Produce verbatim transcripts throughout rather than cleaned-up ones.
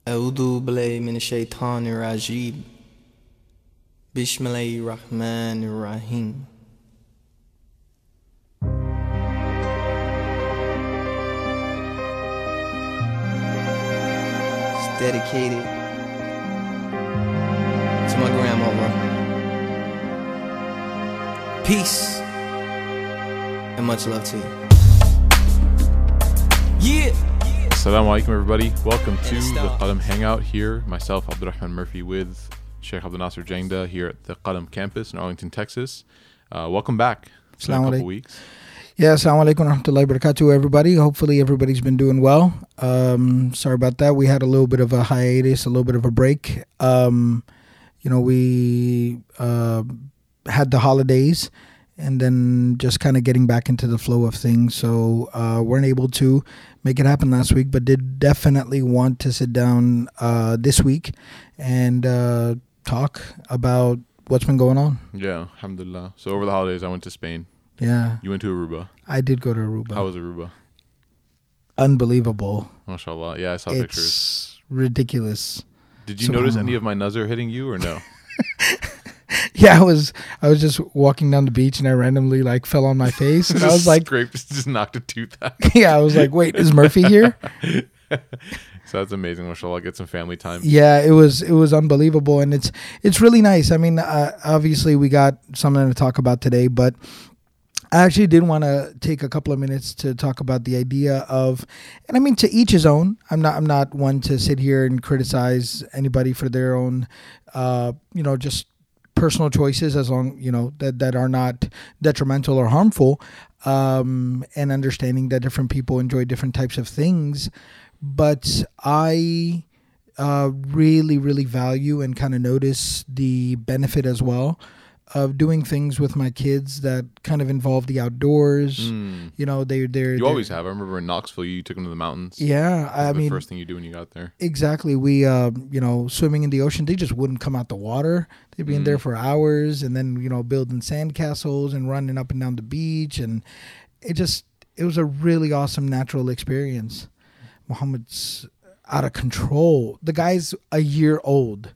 أعوذ بالله من الشيطان الرجيم بسم الله الرحمن الرحيم. It's dedicated to my grandmother. Peace and much love to you. Yeah. Assalamu alaikum, everybody. Welcome to the Qalam Hangout here. Myself, Abdurrahman Murphy, with Sheikh Abdul Nasser Jangda here at the Qalam campus in Arlington, Texas. Uh, welcome back. It's been a couple weeks. Yeah, assalamu alaikum wa rahmatullahi wa barakatuh, everybody. Hopefully everybody's been doing well. Um, sorry about that. We had a little bit of a hiatus, a little bit of a break. Um, you know, we uh, had the holidays and then just kind of getting back into the flow of things. So uh, weren't able to make it happen last week, but did definitely want to sit down uh, this week and uh, talk about what's been going on. Yeah, alhamdulillah. So over the holidays, I went to Spain. Yeah. You went to Aruba. I did go to Aruba. How was Aruba? Unbelievable. MashaAllah. Yeah, I saw it's pictures. It's ridiculous. Did you notice any of my nazar hitting you or no? Yeah, I was I was just walking down the beach and I randomly like fell on my face and I was like, scraped, just knocked a tooth out. Yeah, I was like, wait, is Murphy here? So that's amazing. MashaAllah, get some family time. Yeah, it was it was unbelievable, and it's it's really nice. I mean, uh, obviously we got something to talk about today, but I actually did want to take a couple of minutes to talk about the idea of, and I mean, to each his own. I'm not I'm not one to sit here and criticize anybody for their own, uh, you know, just personal choices, as long, you know, that, that are not detrimental or harmful, um, and understanding that different people enjoy different types of things. But I uh, really, really value and kind of notice the benefit as well of doing things with my kids that kind of involve the outdoors. Mm. You know, they, they're... You they're, always have. I remember in Knoxville, you took them to the mountains. Yeah, I the mean... the first thing you do when you got there. Exactly. We, uh, you know, swimming in the ocean, they just wouldn't come out the water. They'd be mm. in there for hours and then, you know, building sandcastles and running up and down the beach. And it just, it was a really awesome natural experience. Muhammad's out of control. The guy's a year old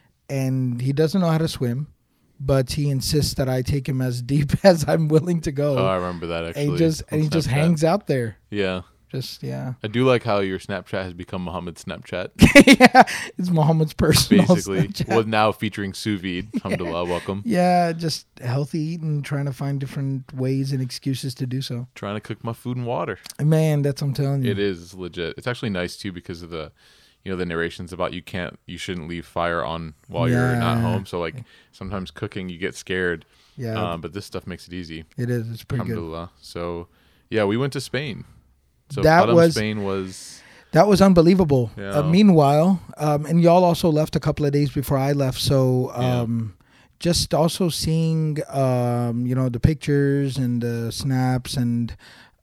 and he doesn't know how to swim, but he insists that I take him as deep as I'm willing to go. Oh, I remember that actually. And he just, and he just hangs out there. Yeah. Just, yeah. I do like how your Snapchat has become Muhammad's Snapchat. Yeah, it's Muhammad's personal Basically. Snapchat. Well, now featuring sous vide. Alhamdulillah, welcome. Yeah, just healthy eating, trying to find different ways and excuses to do so. Trying to cook my food and water. Man, that's what I'm telling you. It is it's legit. It's actually nice too because of the, you know, the narrations about you can't, you shouldn't leave fire on while yeah. you're not home. So like sometimes cooking, you get scared. Yeah. Um, but this stuff makes it easy. It is. It's pretty Alhamdulillah. Good. So yeah, we went to Spain. So that Qalam was Spain was that was unbelievable. Yeah. Uh, meanwhile, um, and y'all also left a couple of days before I left, so um, yeah. just also seeing um, you know, the pictures and the snaps and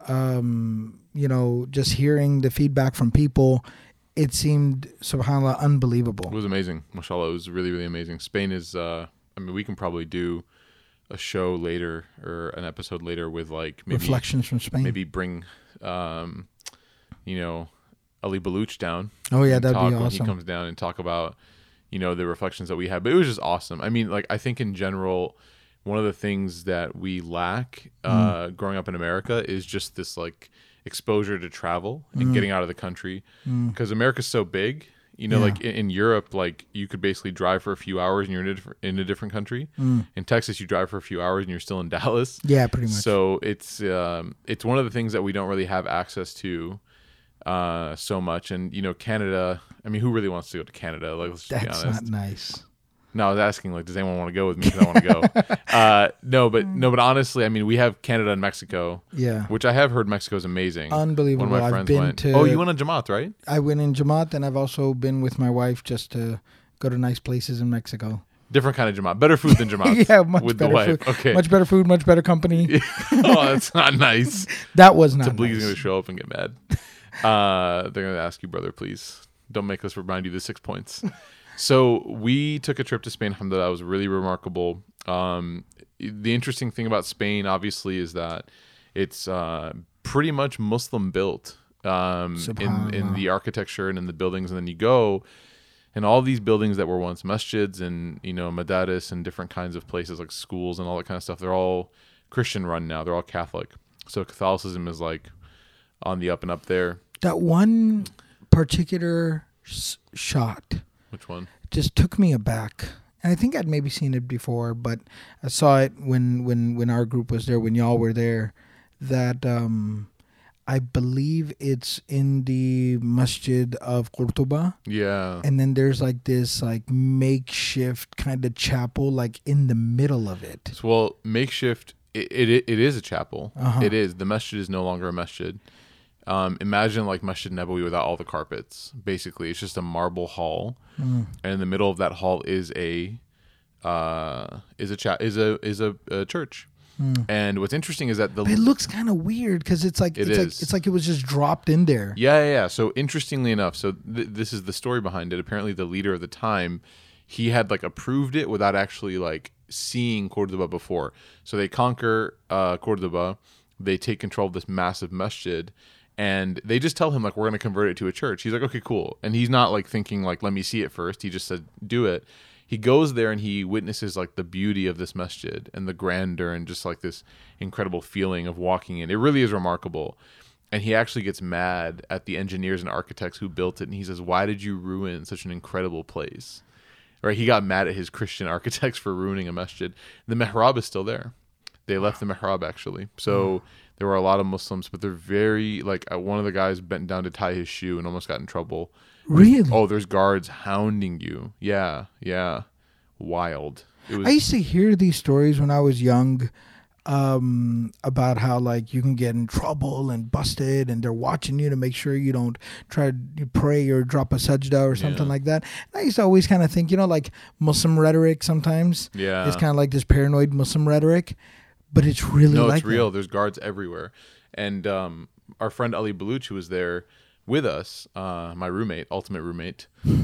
um, you know, just hearing the feedback from people, it seemed, subhanAllah, unbelievable. It was amazing. MashaAllah, it was really, really amazing. Spain is uh, I mean, we can probably do a show later or an episode later with like maybe reflections from Spain. Maybe bring um, you know, Ali Baluch down. Oh yeah, that'd be awesome. When he comes down and talk about, you know, the reflections that we had. But it was just awesome. I mean, like I think in general, one of the things that we lack uh, mm. growing up in America is just this like exposure to travel and mm. getting out of the country, because mm. America's so big. You know, yeah. like in, in Europe, like you could basically drive for a few hours and you're in a, diff- in a different country. Mm. In Texas, you drive for a few hours and you're still in Dallas. Yeah, pretty much. So it's um, it's one of the things that we don't really have access to uh, so much. And you know, Canada. I mean, who really wants to go to Canada? Like, let's just That's be honest. not nice. No, I was asking, like, does anyone want to go with me? Because I want to go. uh, no, but no, but honestly, I mean, we have Canada and Mexico. Yeah. Which I have heard Mexico is amazing. Unbelievable. One of my I've friends been went. to, oh, you went on Jamaat, right? I went in Jamaat, and I've also been with my wife just to go to nice places in Mexico. Different kind of Jamaat. Better food than Jamaat. Yeah, much with better the wife. food. Okay. Much better food, much better company. Oh, that's not nice. That was not Tabligh is nice. going to show up and get mad. Uh, they're going to ask you, brother, please don't make us remind you the six points. So we took a trip to Spain. Alhamdulillah, it was really remarkable. Um, the interesting thing about Spain, obviously, is that it's uh, pretty much Muslim built. um, in in Subhanallah. the architecture and in the buildings, and then you go, and all these buildings that were once masjids and you know madaris and different kinds of places like schools and all that kind of stuff, they're all Christian run now. They're all Catholic. So Catholicism is like on the up and up there. That one particular s- shot Which one? just took me aback. And I think I'd maybe seen it before, but I saw it when, when, when our group was there, when y'all were there, that um, I believe it's in the Masjid of Qurtuba. Yeah. And then there's like this like makeshift kind of chapel like in the middle of it. So, well, makeshift. It it, it is a chapel. Uh-huh. It is. The masjid is no longer a masjid. Um, imagine like Masjid Nabawi without all the carpets. Basically, it's just a marble hall, Mm. and in the middle of that hall is a uh, is a cha- is a is a, a church. Mm. And what's interesting is that the But it looks kind of weird because it's like It it's like is. it's like it was just dropped in there. Yeah, yeah, yeah. So interestingly enough, so th- this is the story behind it. Apparently, the leader of the time, he had like approved it without actually like seeing Cordoba before. So they conquer uh, Cordoba, they take control of this massive masjid, and they just tell him like we're going to convert it to a church. He's like, okay, cool, and he's not like thinking like let me see it first. He just said do it. He goes there and he witnesses like the beauty of this masjid and the grandeur and just like this incredible feeling of walking in. It really is remarkable. And he actually gets mad at the engineers and architects who built it. And he says, why did you ruin such an incredible place? Right? He got mad at his Christian architects for ruining a masjid. The mihrab is still there. They left the mihrab actually. So there were a lot of Muslims, but they're very like uh, one of the guys bent down to tie his shoe and almost got in trouble. Really? Oh, there's guards hounding you. Yeah, yeah. Wild. It was I used to hear these stories when I was young um, about how like you can get in trouble and busted and they're watching you to make sure you don't try to pray or drop a sajda or something Yeah. like that. And I used to always kind of think, you know, like Muslim rhetoric sometimes. Yeah. It's kind of like this paranoid Muslim rhetoric, but it's really No, like it's real. that. There's guards everywhere. And um, our friend Ali Baluch, who was there with us, uh, my roommate, ultimate roommate,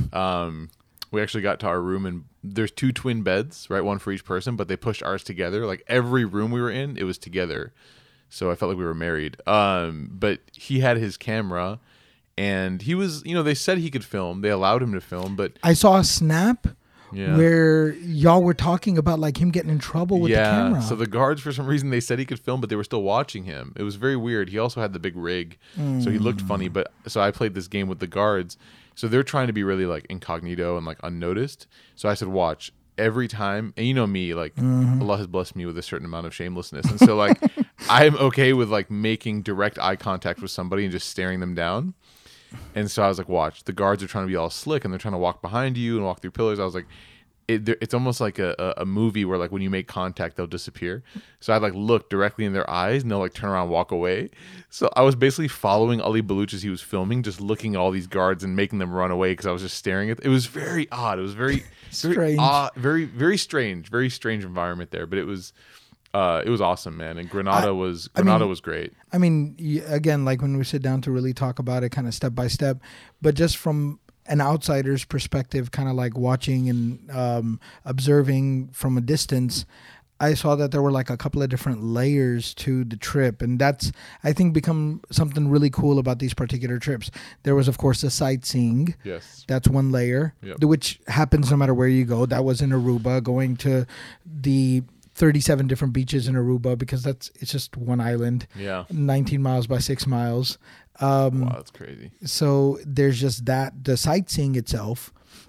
um, we actually got to our room and there's two twin beds, right? One for each person, but they pushed ours together. Like every room we were in, it was together. So I felt like we were married. Um, but he had his camera and he was, you know, they said he could film. They allowed him to film, but I saw a snap yeah. where y'all were talking about like him getting in trouble with the camera. So the guards, for some reason, they said he could film, but they were still watching him. It was very weird. He also had the big rig, so he looked funny. But so I played this game with the guards. So they're trying to be really like incognito and like unnoticed. So I said, watch every time. And you know me, like Allah has blessed me with a certain amount of shamelessness. And so like I'm okay with like making direct eye contact with somebody and just staring them down. And so I was like, watch, the guards are trying to be all slick and they're trying to walk behind you and walk through pillars. I was like, it, it's almost like a, a, a movie where like when you make contact, they'll disappear. So I'd like look directly in their eyes and they'll like turn around and walk away. So I was basically following Ali Baluch as he was filming, just looking at all these guards and making them run away because I was just staring at. It was very odd. It was very, very Strange. odd, very, very strange, very strange environment there. But it was, uh, it was awesome, man. And Granada I- was I Granada mean- was great. I mean, y- again, like when we sit down to really talk about it kind of step by step, but just from an outsider's perspective, kind of like watching and um, observing from a distance, I saw that there were like a couple of different layers to the trip. And that's, I think, become something really cool about these particular trips. There was, of course, the sightseeing. Yes. That's one layer, Yep. the- which happens no matter where you go. That was in Aruba, going to the thirty-seven different beaches in Aruba because that's it's just one island, Yeah. nineteen miles by six miles. Um, Wow, that's crazy. So there's just that, the sightseeing itself,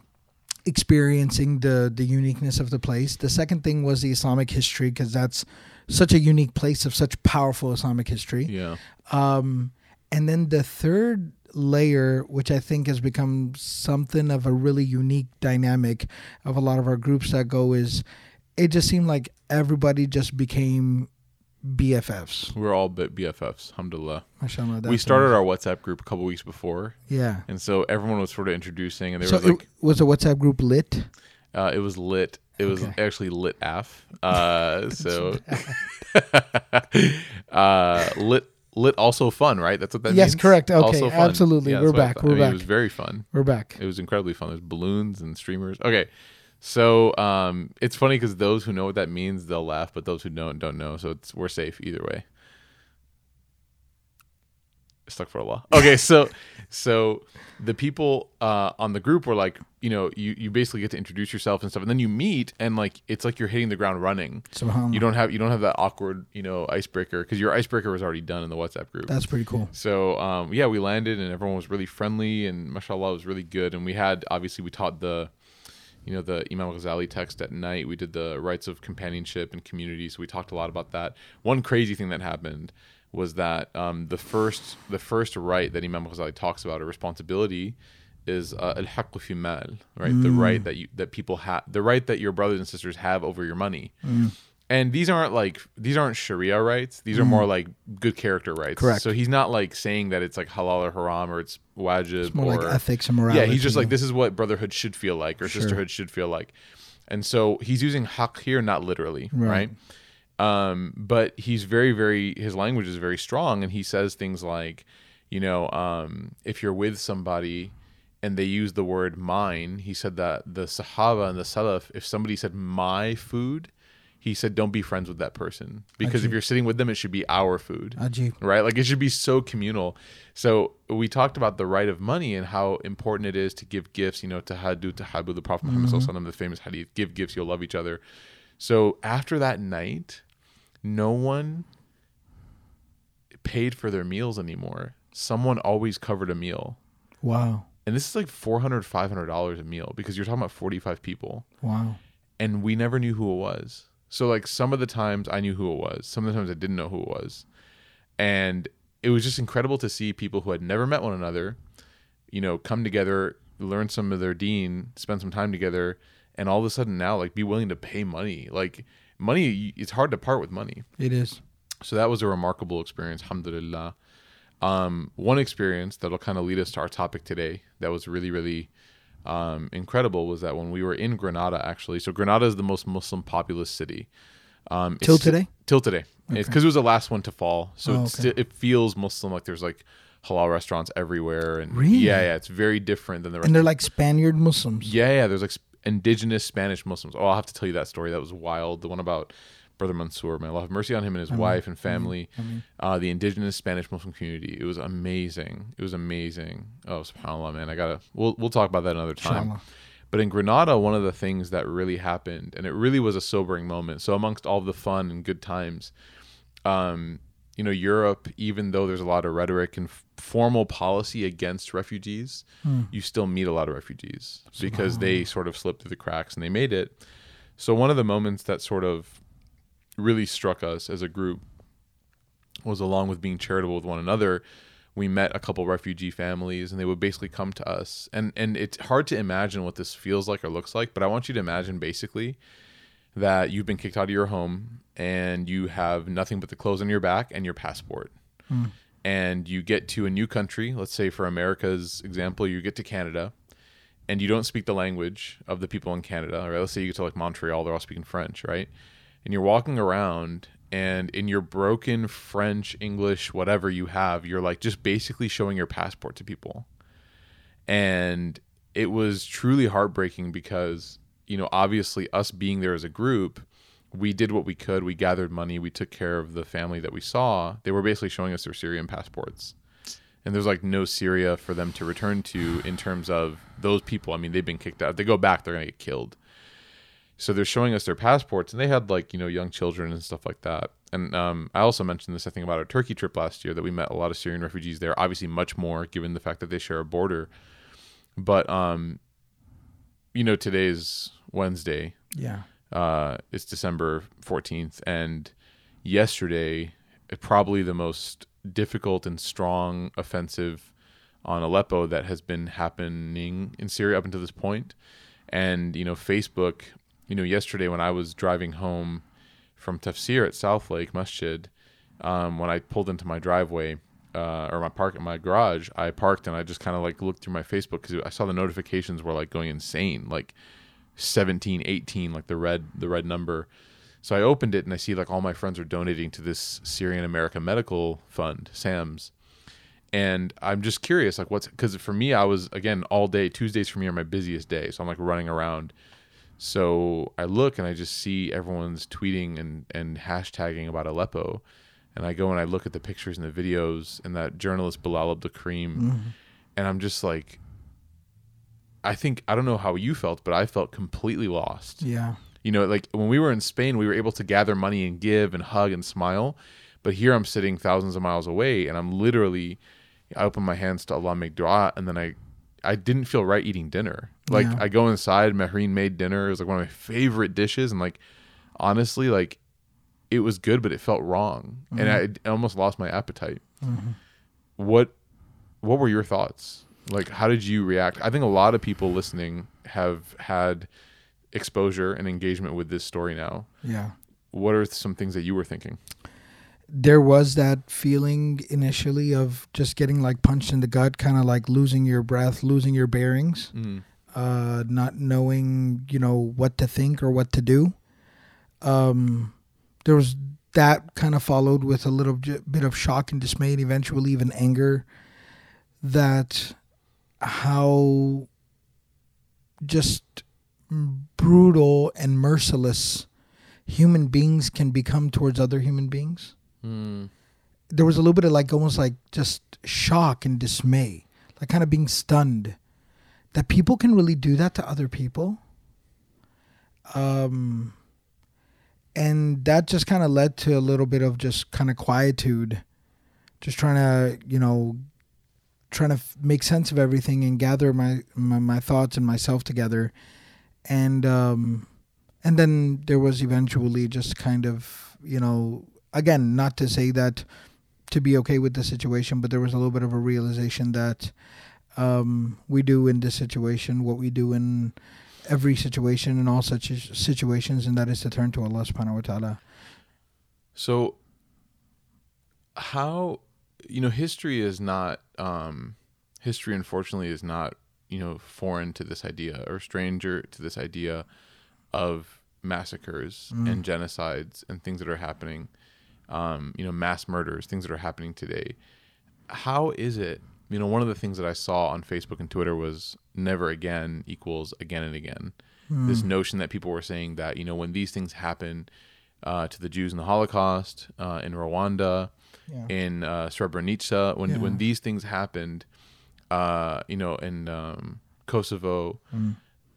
experiencing the the uniqueness of the place. The second thing was the Islamic history because that's such a unique place of such powerful Islamic history. Yeah. Um, and then the third layer, which I think has become something of a really unique dynamic of a lot of our groups that go, is it just seemed like everybody just became B F Fs. We're all B- BFFs, alhamdulillah. Mashallah, We that's started amazing. our WhatsApp group a couple weeks before, Yeah. and so everyone was sort of introducing, and there So was like, it was a WhatsApp group lit? uh, it was lit. It was Okay. actually lit af. Uh, so, uh, lit, lit also fun, right? That's what that Yes, means. correct. Okay, Also fun. absolutely. Yeah, We're that's what I back. thought. We're I mean, back. It was very fun. We're back. It was incredibly fun. There's balloons and streamers. Okay. So um, it's funny because those who know what that means, they'll laugh, but those who don't, don't know. So it's we're safe either way. Astaghfirullah. Okay, so so the people uh, on the group were like, you know, you, you basically get to introduce yourself and stuff, and then you meet, and like it's like you're hitting the ground running. Subhanallah. You don't have you don't have that awkward, you know, icebreaker because your icebreaker was already done in the WhatsApp group. That's pretty cool. So um, yeah, we landed and everyone was really friendly and mashallah, it was really good. And we had obviously we taught the, you know, the Imam Ghazali text at night. We did the rights of companionship and community. So we talked a lot about that. One crazy thing that happened was that um, the first the first right that Imam Ghazali talks about, a responsibility, is uh, al-haqq fi mal, right? Mm. The right that you that people have, the right that your brothers and sisters have over your money. Mm. And these aren't like these aren't Sharia rights. These mm. are more like good character rights. Correct. So he's not like saying that it's like halal or haram or it's wajib. It's more or, like ethics and morality. Yeah, he's just like, this is what brotherhood should feel like or sure. sisterhood should feel like. And so he's using haqq here, not literally, right? right? Um, but he's very, very, his language is very strong, and he says things like, you know, um, if you're with somebody and they use the word mine, he said that the Sahaba and the Salaf, if somebody said my food, he said don't be friends with that person, because Ajib. If you're sitting with them, it should be our food, Ajib. Right? Like it should be so communal. So we talked about the right of money and how important it is to give gifts, you know, tahaddu, tahabu, the Prophet Muhammad mm-hmm. sallallahu alaihi wasallam, the famous hadith, give gifts, you'll love each other. So after that night, no one paid for their meals anymore. Someone always covered a meal. Wow. And this is like four hundred dollars, five hundred dollars a meal, because you're talking about forty-five people. Wow. And we never knew who it was. So like some of the times I knew who it was. Some of the times I didn't know who it was. And it was just incredible to see people who had never met one another, you know, come together, learn some of their deen, spend some time together, and all of a sudden now like be willing to pay money. Like money, it's hard to part with money. It is. So that was a remarkable experience, alhamdulillah. Um, one experience that'll kind of lead us to our topic today that was really, really um, incredible was that when we were in Granada, actually. So Granada is the most Muslim populous city. Um, till today? Till today. Okay. It's because it was the last one to fall. So oh, it's, okay. it feels Muslim, like there's like halal restaurants everywhere. And really? Yeah, yeah. It's very different than the rest. And they're like Spaniard Muslims. Yeah, yeah. There's like indigenous Spanish Muslims. Oh, I'll have to tell you that story. That was wild. The one about Brother Mansour, may Allah have mercy on him and his I mean, wife and family. I mean. uh, the indigenous Spanish Muslim community. It was amazing. It was amazing. Oh, subhanAllah, man. I gotta. We'll we'll talk about that another time. Inshallah. But in Granada, one of the things that really happened, and it really was a sobering moment. So amongst all the fun and good times, um, you know, Europe, even though there's a lot of rhetoric and f- formal policy against refugees, hmm. you still meet a lot of refugees because they sort of slipped through the cracks and they made it. So one of the moments that sort of really struck us as a group was, along with being charitable with one another, we met a couple refugee families, and they would basically come to us. And and it's hard to imagine what this feels like or looks like, but I want you to imagine basically that you've been kicked out of your home and you have nothing but the clothes on your back and your passport. Mm. And you get to a new country. Let's say for America's example, you get to Canada and you don't speak the language of the people in Canada. Or let's say you get to like Montreal, they're all speaking French, right? And you're walking around, and in your broken French, English, whatever you have, you're like just basically showing your passport to people. And it was truly heartbreaking because, you know, obviously us being there as a group, we did what we could. We gathered money. We took care of the family that we saw. They were basically showing us their Syrian passports. And there's like no Syria for them to return to in terms of those people. I mean, they've been kicked out. If they go back, they're going to get killed. So they're showing us their passports, and they had like, you know, young children and stuff like that. And um, I also mentioned this, I think, about our Turkey trip last year, that we met a lot of Syrian refugees there, obviously much more given the fact that they share a border. But, um, you know, today's Wednesday. Yeah. Uh, it's December fourteenth. And yesterday, probably the most difficult and strong offensive on Aleppo that has been happening in Syria up until this point. And, you know, Facebook... You know, yesterday when I was driving home from Tafsir at South Lake Masjid, um, when I pulled into my driveway uh, or my park my garage, I parked and I just kind of like looked through my Facebook because I saw the notifications were like going insane, like seventeen, eighteen, like the red the red number. So I opened it and I see like all my friends are donating to this Syrian American Medical Fund, SAMS. And I'm just curious, like what's, because for me, I was, again, all day, Tuesdays for me are my busiest day. So I'm like running around. So I look and I just see everyone's tweeting and, and hashtagging about Aleppo. and I go and I look at the pictures and the videos and that journalist Bilal Abdelkrim, mm-hmm. and I'm just like, I think, I don't know how you felt, but I felt completely lost. Yeah. You know, like when we were in Spain, we were able to gather money and give and hug and smile. But here I'm sitting thousands of miles away, and I'm literally, I open my hands to Allah, make dua, and then I, I didn't feel right eating dinner. Like yeah. I go inside, Mehreen made dinner. It was like one of my favorite dishes. And like, honestly, like it was good, but it felt wrong. Mm-hmm. And I, I almost lost my appetite. Mm-hmm. What, what were your thoughts? Like, how did you react? I think a lot of people listening have had exposure and engagement with this story now. Yeah. What are some things that you were thinking? There was that feeling initially of just getting like punched in the gut, kind of like losing your breath, losing your bearings, mm. uh, not knowing, you know, what to think or what to do. Um, there was that kind of followed with a little bit of shock and dismay, and eventually even anger, that how just brutal and merciless human beings can become towards other human beings. Mm. There was a little bit of like almost like just shock and dismay, like kind of being stunned that people can really do that to other people. Um, and that just kind of led to a little bit of just kind of quietude, just trying to, you know, trying to f- make sense of everything and gather my, my, my thoughts and myself together. And, um, and then there was eventually just kind of, you know, again, not to say that to be okay with the situation, but there was a little bit of a realization that, um, we do in this situation what we do in every situation, in all such situations, and that is to turn to Allah subhanahu wa ta'ala. So how, you know, history is not, um, history unfortunately is not, you know, foreign to this idea or stranger to this idea of massacres mm. and genocides and things that are happening, um, you know, mass murders, things that are happening today. How is it, you know, one of the things that I saw on Facebook and Twitter was never again equals again and again. Mm. This notion that people were saying that, you know, when these things happen uh, to the Jews in the Holocaust, uh, in Rwanda, yeah. in uh, Srebrenica, when, yeah. when these things happened, uh, you know, in um, Kosovo, mm.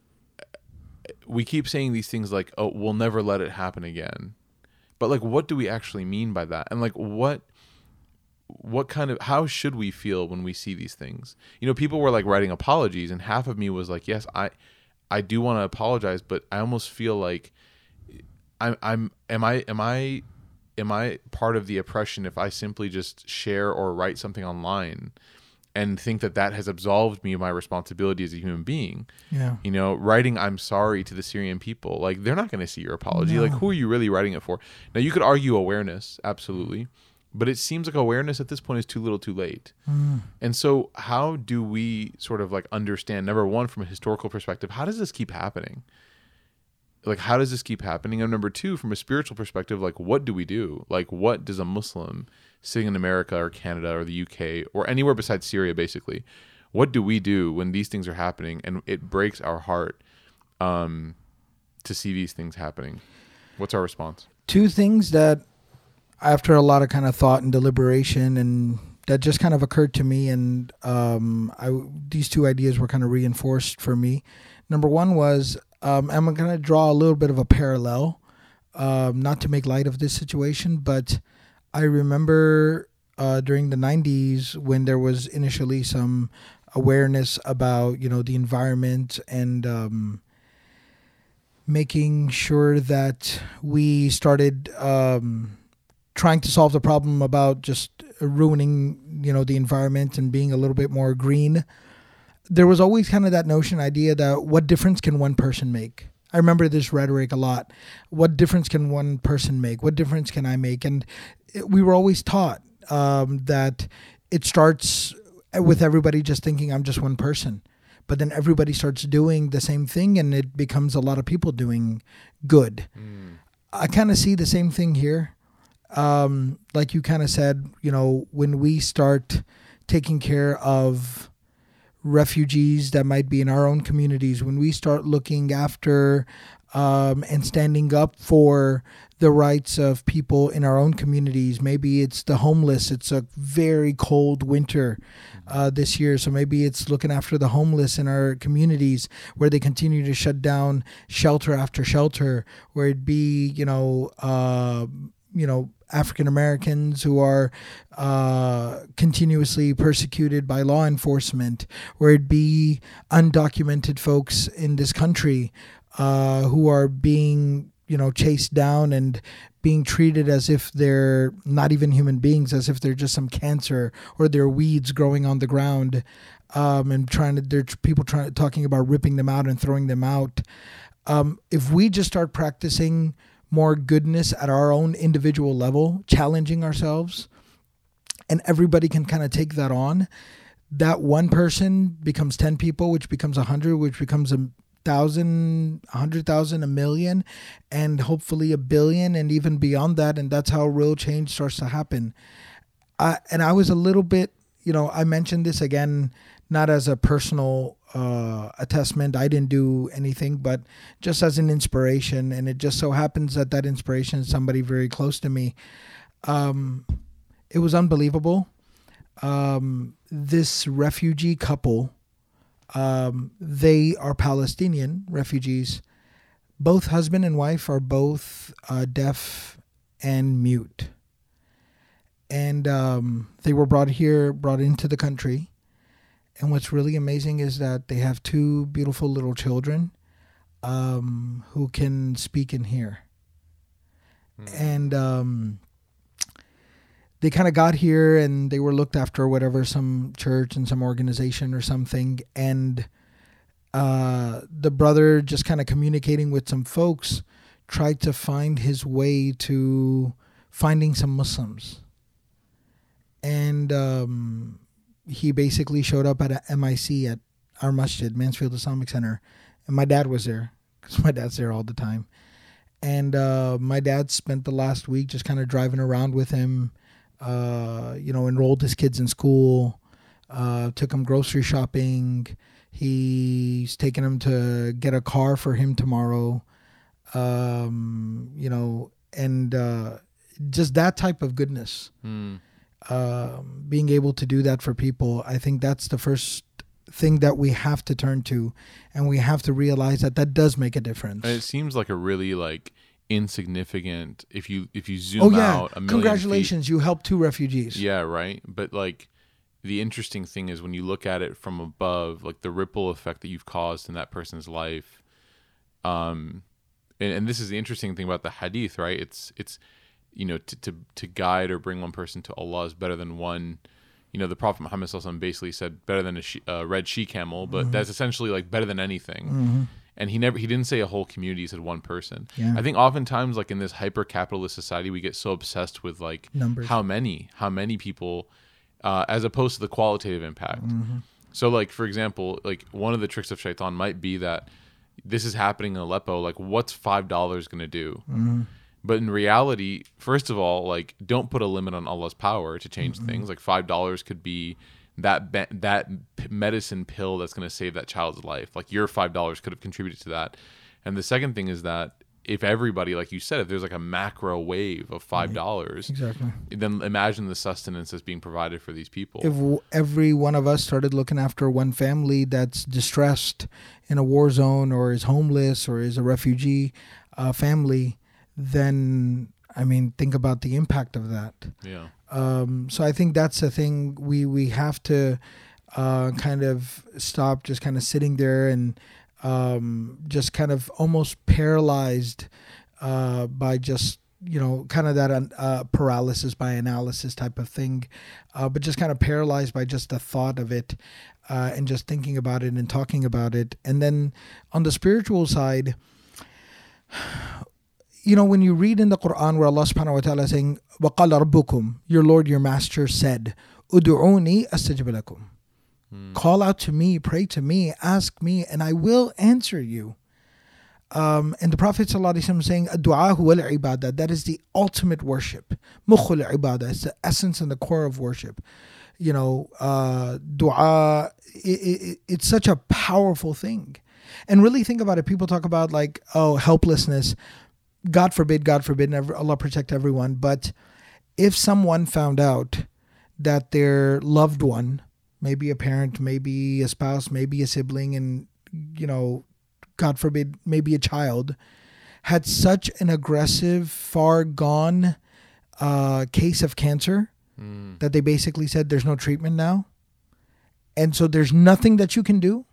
we keep saying these things like, oh, we'll never let it happen again. But like, what do we actually mean by that? And like, what, what kind of, how should we feel when we see these things? You know, people were like writing apologies, and half of me was like, yes, I, I do want to apologize, but I almost feel like I'm, I'm, am I, am I, am I part of the oppression if I simply just share or write something online and think that that has absolved me of my responsibility as a human being? Yeah. You know, writing I'm sorry to the Syrian people, like they're not going to see your apology. No. Like, who are you really writing it for? Now, you could argue awareness, absolutely, but it seems like awareness at this point is too little too late. Mm. And so how do we sort of like understand, number one, from a historical perspective, how does this keep happening? Like, how does this keep happening? And number two, from a spiritual perspective, like, what do we do? Like, what does a Muslim sitting in America or Canada or the U K or anywhere besides Syria, basically, what do we do when these things are happening and it breaks our heart um, to see these things happening? What's our response? Two things that, after a lot of kind of thought and deliberation, and that just kind of occurred to me, and um, I, these two ideas were kind of reinforced for me. Number one was, um, I'm going to draw a little bit of a parallel, um, not to make light of this situation, but I remember uh, during the nineties when there was initially some awareness about, you know, the environment and um, making sure that we started um, trying to solve the problem about just ruining, you know, the environment and being a little bit more green. There was always kind of that notion, idea that what difference can one person make? I remember this rhetoric a lot. What difference can one person make? What difference can I make? And it, we were always taught um, that it starts with everybody just thinking I'm just one person. But then everybody starts doing the same thing, and it becomes a lot of people doing good. Mm. I kind of see the same thing here. Um, like you kind of said, you know, when we start taking care of refugees that might be in our own communities, when we start looking after um, and standing up for the rights of people in our own communities. Maybe it's the homeless. It's a very cold winter uh, this year, so maybe it's looking after the homeless in our communities where they continue to shut down shelter after shelter, where it be, you know, uh, you know, African Americans who are uh, continuously persecuted by law enforcement, where it be undocumented folks in this country uh, who are being, you know, chased down and being treated as if they're not even human beings, as if they're just some cancer or they're weeds growing on the ground, um, and trying to, there are people trying talking about ripping them out and throwing them out. Um, if we just start practicing more goodness at our own individual level, challenging ourselves, and everybody can kind of take that on, that one person becomes ten people, which becomes a hundred, which becomes a thousand, a hundred thousand, a million, and hopefully a billion, and even beyond that. And that's how real change starts to happen. Uh, and I was a little bit, you know, I mentioned this again, not as a personal uh, attestment. I didn't do anything, but just as an inspiration. And it just so happens that that inspiration is somebody very close to me. Um, it was unbelievable. Um, this refugee couple, um, they are Palestinian refugees. Both husband and wife are both uh, deaf and mute. And um, they were brought here, brought into the country. And what's really amazing is that they have two beautiful little children um, who can speak and hear. Mm. And um, they kind of got here and they were looked after, whatever, some church and some organization or something. And uh, the brother, just kind of communicating with some folks, tried to find his way to finding some Muslims. And um, he basically showed up at a M I C at our masjid, Mansfield Islamic Center. And my dad was there, because my dad's there all the time. And uh, my dad spent the last week just kind of driving around with him, uh, you know, enrolled his kids in school, uh, took him grocery shopping. He's taking him to get a car for him tomorrow, um, you know, and uh, just that type of goodness. Mm. Uh, being able to do that for people, I think that's the first thing that we have to turn to, and we have to realize that that does make a difference. And it seems like a really like insignificant, if you if you zoom oh, yeah. out a million congratulations feet, you helped two refugees. Yeah, right. But like the interesting thing is when you look at it from above, like the ripple effect that you've caused in that person's life. Um, and, and this is the interesting thing about the hadith, right? It's it's you know, to, to, to guide or bring one person to Allah is better than one, you know, the Prophet Muhammad Sallallahu Alaihi Wasallam basically said better than a she, uh, red she-camel, but mm-hmm. that's essentially like better than anything. Mm-hmm. And he never, he didn't say a whole community, he said one person. Yeah. I think oftentimes like in this hyper-capitalist society, we get so obsessed with like numbers, how many, how many people, uh, as opposed to the qualitative impact. Mm-hmm. So like, for example, like one of the tricks of shaitan might be that this is happening in Aleppo, like what's five dollars going to do? Mm-hmm. But in reality, first of all, like don't put a limit on Allah's power to change mm-hmm. things. Like five dollars could be that be- that medicine pill that's going to save that child's life. Like your five dollars could have contributed to that. And the second thing is that if everybody, like you said, if there's like a macro wave of five dollars, exactly, then imagine the sustenance that's being provided for these people. If w- every one of us started looking after one family that's distressed in a war zone or is homeless or is a refugee uh, family, then, I mean, think about the impact of that. Yeah. Um, so I think that's the thing we, we have to uh, kind of stop just kind of sitting there and um, just kind of almost paralyzed uh, by just, you know, kind of that uh, paralysis by analysis type of thing, uh, but just kind of paralyzed by just the thought of it uh, and just thinking about it and talking about it. And then on the spiritual side, you know, when you read in the Quran where Allah subhanahu wa ta'ala is saying, وَقَالَ رَبُّكُمْ, your Lord, your Master said, أُدْعُونِي أَسْتَجِبْ لَكُمْ. Hmm. Call out to me, pray to me, ask me, and I will answer you. Um, and the Prophet sallallahu alaihi wasallam saying, الدعاء هو العبادة, that is the ultimate worship. مخ العبادة, it's the essence and the core of worship. You know, uh, dua, it, it, it's such a powerful thing. And really think about it. People talk about like, oh, helplessness. God forbid, God forbid, never, Allah protect everyone. But if someone found out that their loved one, maybe a parent, maybe a spouse, maybe a sibling, and, you know, God forbid, maybe a child, had such an aggressive, far gone uh, case of cancer mm. that they basically said there's no treatment now. And so there's nothing that you can do.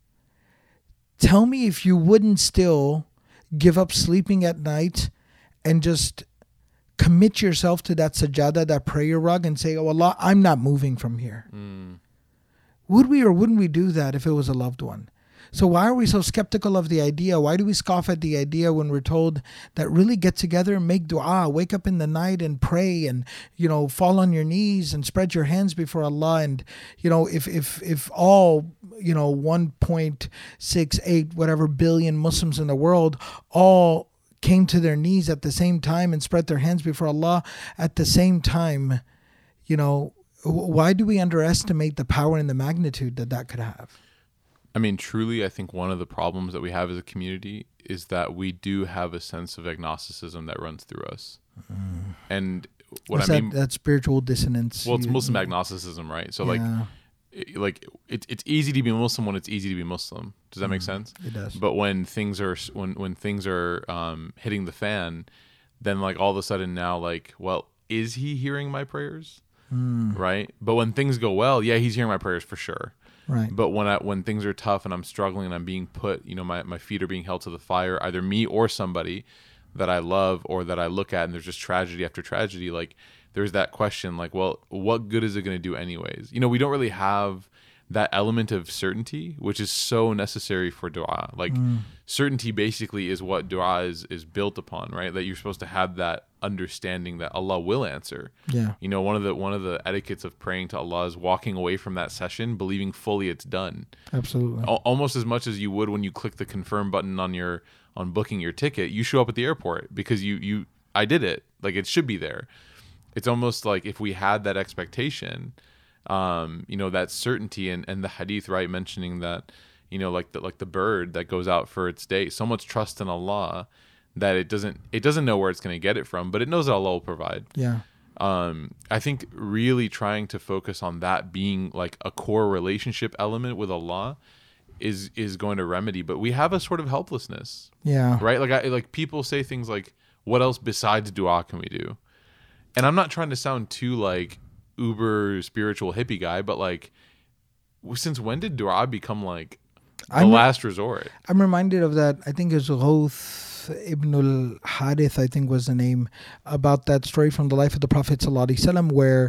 Tell me if you wouldn't still give up sleeping at night and just commit yourself to that sajada, that prayer rug, and say, oh Allah, I'm not moving from here. Mm. Would we or wouldn't we do that if it was a loved one? So why are we so skeptical of the idea? Why do we scoff at the idea when we're told that really get together and make dua, wake up in the night and pray and, you know, fall on your knees and spread your hands before Allah? And, you know, if if if all, you know, one point six eight whatever billion Muslims in the world all came to their knees at the same time and spread their hands before Allah at the same time, you know, why do we underestimate the power and the magnitude that that could have? I mean, truly, I think one of the problems that we have as a community is that we do have a sense of agnosticism that runs through us. Mm. And what What's I that, mean, that spiritual dissonance. Well, it's you, Muslim agnosticism, right? So, yeah. like, it, like it's it's easy to be Muslim when it's easy to be Muslim. Does that mm, make sense? It does. But when things are when when things are um, hitting the fan, then like all of a sudden now, like, well, is he hearing my prayers? Mm. Right. But when things go well, yeah, he's hearing my prayers for sure. Right. But when I, when things are tough and I'm struggling and I'm being put, you know, my, my feet are being held to the fire, either me or somebody that I love or that I look at, and there's just tragedy after tragedy, like there's that question, like, well, what good is it going to do anyways? You know, we don't really have that element of certainty, which is so necessary for dua. Like mm. certainty basically is what dua is, is built upon, right? That you're supposed to have that understanding that Allah will answer. Yeah. You know, one of the one of the etiquettes of praying to Allah is walking away from that session believing fully it's done. Absolutely. Al- almost as much as you would when you click the confirm button on your on booking your ticket. You show up at the airport because you you I did it. Like it should be there. It's almost like if we had that expectation, um, you know, that certainty, and, and the hadith, right, mentioning that, you know, like the like the bird that goes out for its day, so much trust in Allah that it doesn't it doesn't know where it's going to get it from, but it knows that Allah will provide. Yeah. Um, I think really trying to focus on that being like a core relationship element with Allah is is going to remedy. But we have a sort of helplessness. Yeah. Right? Like I like people say things like, what else besides dua can we do? And I'm not trying to sound too like uber spiritual hippie guy, but like since when did dua become like the I'm, last resort? I'm reminded of that. I think it's Ghouth Ibn al-Harith, I think was the name, about that story from the life of the Prophet sallallahu alaihi wasallam, where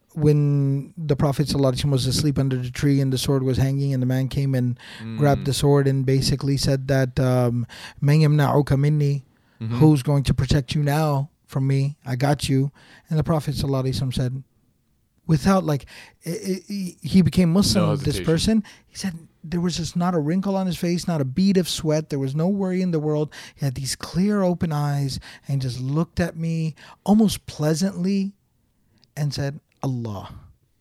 when the Prophet sallallahu alaihi wasallam was asleep under the tree and the sword was hanging, and the man came and mm. grabbed the sword and basically said that um, Man yamna'uka minni, mm-hmm. who's going to protect you now from me? I got you. And the Prophet sallallahu alaihi wasallam said, without like it, it, he became Muslim, no this person, he said there was just not a wrinkle on his face, not a bead of sweat, there was no worry in the world. He had these clear open eyes and just looked at me almost pleasantly and said, Allah.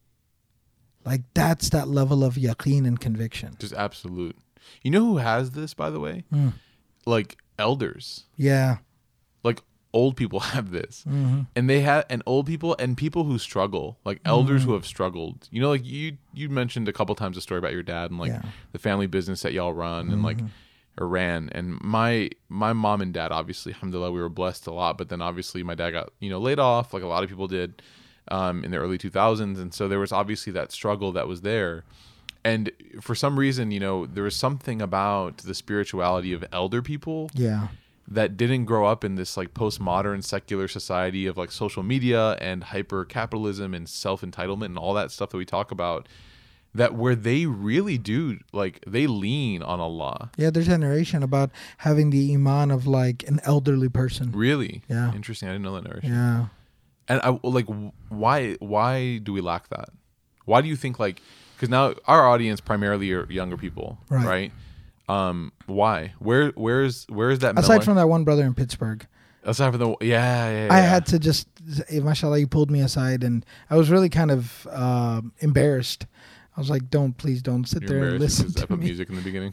Like that's that level of yaqeen and conviction. Just absolute. You know who has this, by the way? Mm. Like elders. Yeah. Like old people have this, mm-hmm. and they have, and old people and people who struggle, like elders mm-hmm. who have struggled. You know, like you you mentioned a couple times a story about your dad and like yeah. the family business that y'all run mm-hmm. and like or ran. And my my mom and dad, obviously, alhamdulillah, we were blessed a lot. But then obviously my dad got you know laid off, like a lot of people did, um, in the early two thousands, and so there was obviously that struggle that was there. And for some reason, you know, there was something about the spirituality of elder people. Yeah. That didn't grow up in this like postmodern secular society of like social media and hyper capitalism and self entitlement and all that stuff that we talk about, that where they really do like they lean on Allah. Yeah, there's a narration about having the iman of like an elderly person. Really? Yeah. Interesting. I didn't know that narration. Yeah. And I like why why do we lack that? Why do you think like because now our audience primarily are younger people, right? right? Um, why? Where? Where's? Where's that? Aside from that one brother in Pittsburgh. Aside from the yeah, yeah, yeah. I had to just, mashallah, you pulled me aside, and I was really kind of uh, embarrassed. I was like, don't, please don't sit You're there and listen because I to put me. music in the beginning.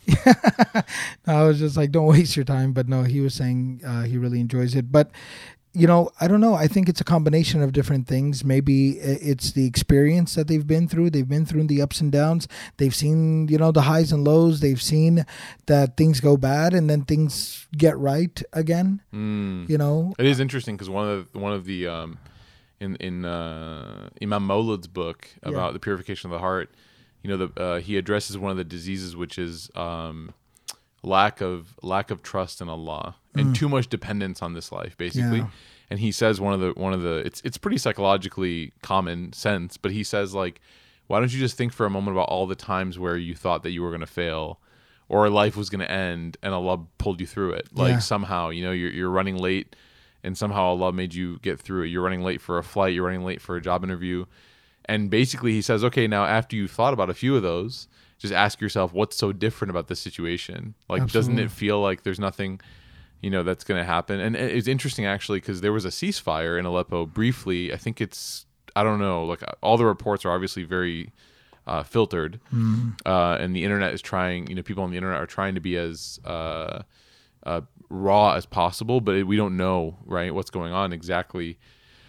No, I was just like, don't waste your time. But no, he was saying uh, he really enjoys it. But, you know, I don't know. I think it's a combination of different things. Maybe it's the experience that they've been through. They've been through the ups and downs. They've seen, you know, the highs and lows. They've seen that things go bad and then things get right again. Mm. You know, it is interesting because one of the, one of the um, in in uh, Imam Moulad's book about Yeah. the purification of the heart, you know, the uh, he addresses one of the diseases, which is um, lack of lack of trust in Allah and too much dependence on this life, basically. Yeah. And he says one of the one of the it's it's pretty psychologically common sense, but he says, like, why don't you just think for a moment about all the times where you thought that you were going to fail or life was going to end and Allah pulled you through it, like Yeah. somehow, you know, you're you're running late and somehow Allah made you get through it. You're running late for a flight, you're running late for a job interview. And basically he says, okay, now after you've thought about a few of those, just ask yourself, what's so different about this situation? Like, Absolutely. doesn't it feel like there's nothing, you know, that's going to happen? And it's interesting, actually, because there was a ceasefire in Aleppo briefly. I think it's, I don't know, like all the reports are obviously very uh, filtered. Mm. Uh, and the internet is trying, you know, people on the internet are trying to be as uh, uh, raw as possible, but we don't know, right, what's going on exactly.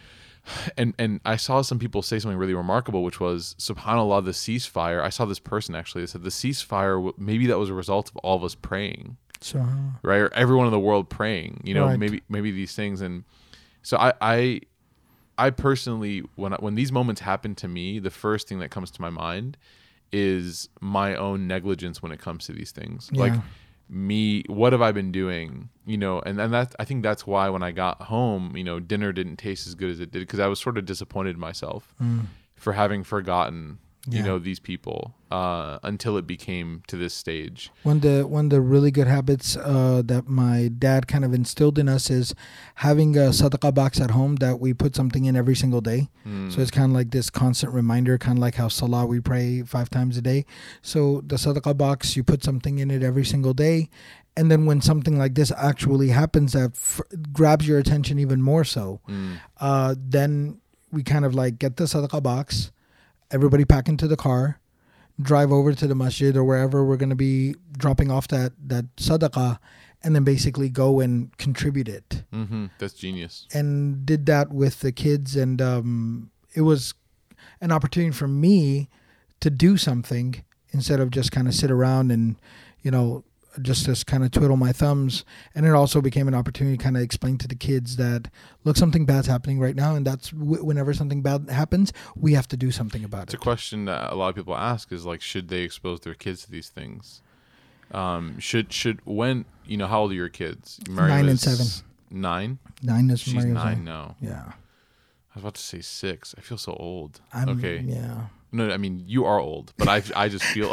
And and I saw some people say something really remarkable, which was, subhanAllah, the ceasefire. I saw this person actually that said the ceasefire, maybe that was a result of all of us praying, so right? Or everyone in the world praying, you know, Right. maybe maybe these things. And so I I, I personally, when I, when these moments happen to me, the first thing that comes to my mind is my own negligence when it comes to these things. Yeah. Like, me, what have I been doing, you know? And and that, I think that's why when I got home, you know, dinner didn't taste as good as it did, because I was sort of disappointed in myself mm. for having forgotten, you Yeah. know, these people uh, until it became to this stage. One of the one of the really good habits uh, that my dad kind of instilled in us is having a sadaqah box at home that we put something in every single day. Mm. So it's kind of like this constant reminder, kind of like how Salah we pray five times a day. So the sadaqah box, you put something in it every single day. And then when something like this actually happens that f- grabs your attention even more so, Mm. uh, then we kind of like get the sadaqah box, everybody pack into the car, drive over to the masjid or wherever we're going to be dropping off that, that sadaqah, and then basically go and contribute it. Mm-hmm. That's genius. And did that with the kids. And um, it was an opportunity for me to do something instead of just kind of sit around and, you know, just just kind of twiddle my thumbs. And it also became an opportunity to kind of explain to the kids that, look, something bad's happening right now, and that's w- whenever something bad happens, we have to do something about It's a it. question that a lot of people ask is, like, should they expose their kids to these things? Um, should should when you know, how old are your kids? Nine and is seven. Nine. Nine is She's Mario's nine age. now. Yeah. I was about to say six. I feel so old. I'm, okay. Yeah. No, I mean, you are old, but I I just feel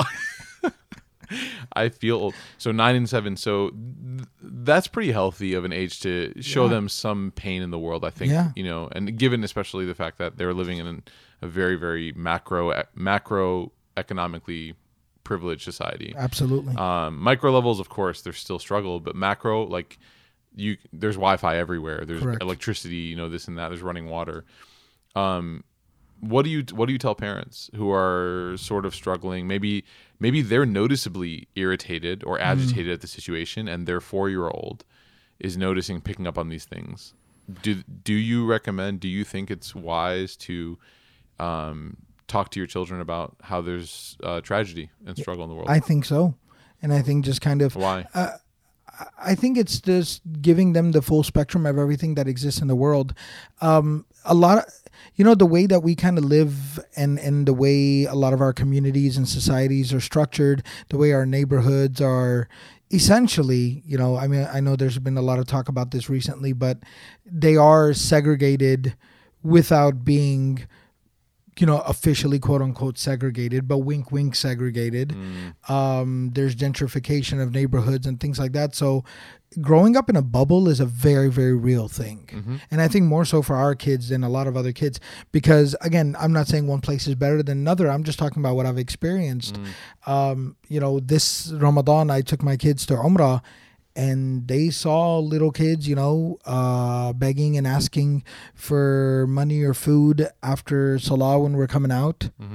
I feel old. So nine and seven. So th- that's pretty healthy of an age to show Yeah. them some pain in the world, I think. Yeah. You know, and given especially the fact that they're living in an, a very very macro macro economically privileged society. Absolutely. Um, micro levels, of course, there's still struggle, but macro, like, you, there's Wi-Fi everywhere. There's Correct. electricity, you know, this and that. There's running water. Um, what do you what do you tell parents who are sort of struggling? Maybe maybe they're noticeably irritated or agitated at the situation, and their four year old is noticing, picking up on these things. Do do you recommend? Do you think it's wise to um, talk to your children about how there's uh, tragedy and struggle in the world? I think so. And I think just kind of, Why? uh, I think it's just giving them the full spectrum of everything that exists in the world. Um, a lot of, you know, the way that we kind of live and, and the way a lot of our communities and societies are structured, the way our neighborhoods are essentially, you know, I mean, I know there's been a lot of talk about this recently, but they are segregated without being, you know, officially quote unquote segregated, but wink, wink segregated. Mm. Um, there's gentrification of neighborhoods and things like that. So growing up in a bubble is a very, very real thing. Mm-hmm. And I think more so for our kids than a lot of other kids, because again, I'm not saying one place is better than another. I'm just talking about what I've experienced. Mm. Um, you know, this Ramadan, I took my kids to Umrah, and they saw little kids, you know, uh, begging and asking for money or food after Salah when we're coming out. Mm-hmm.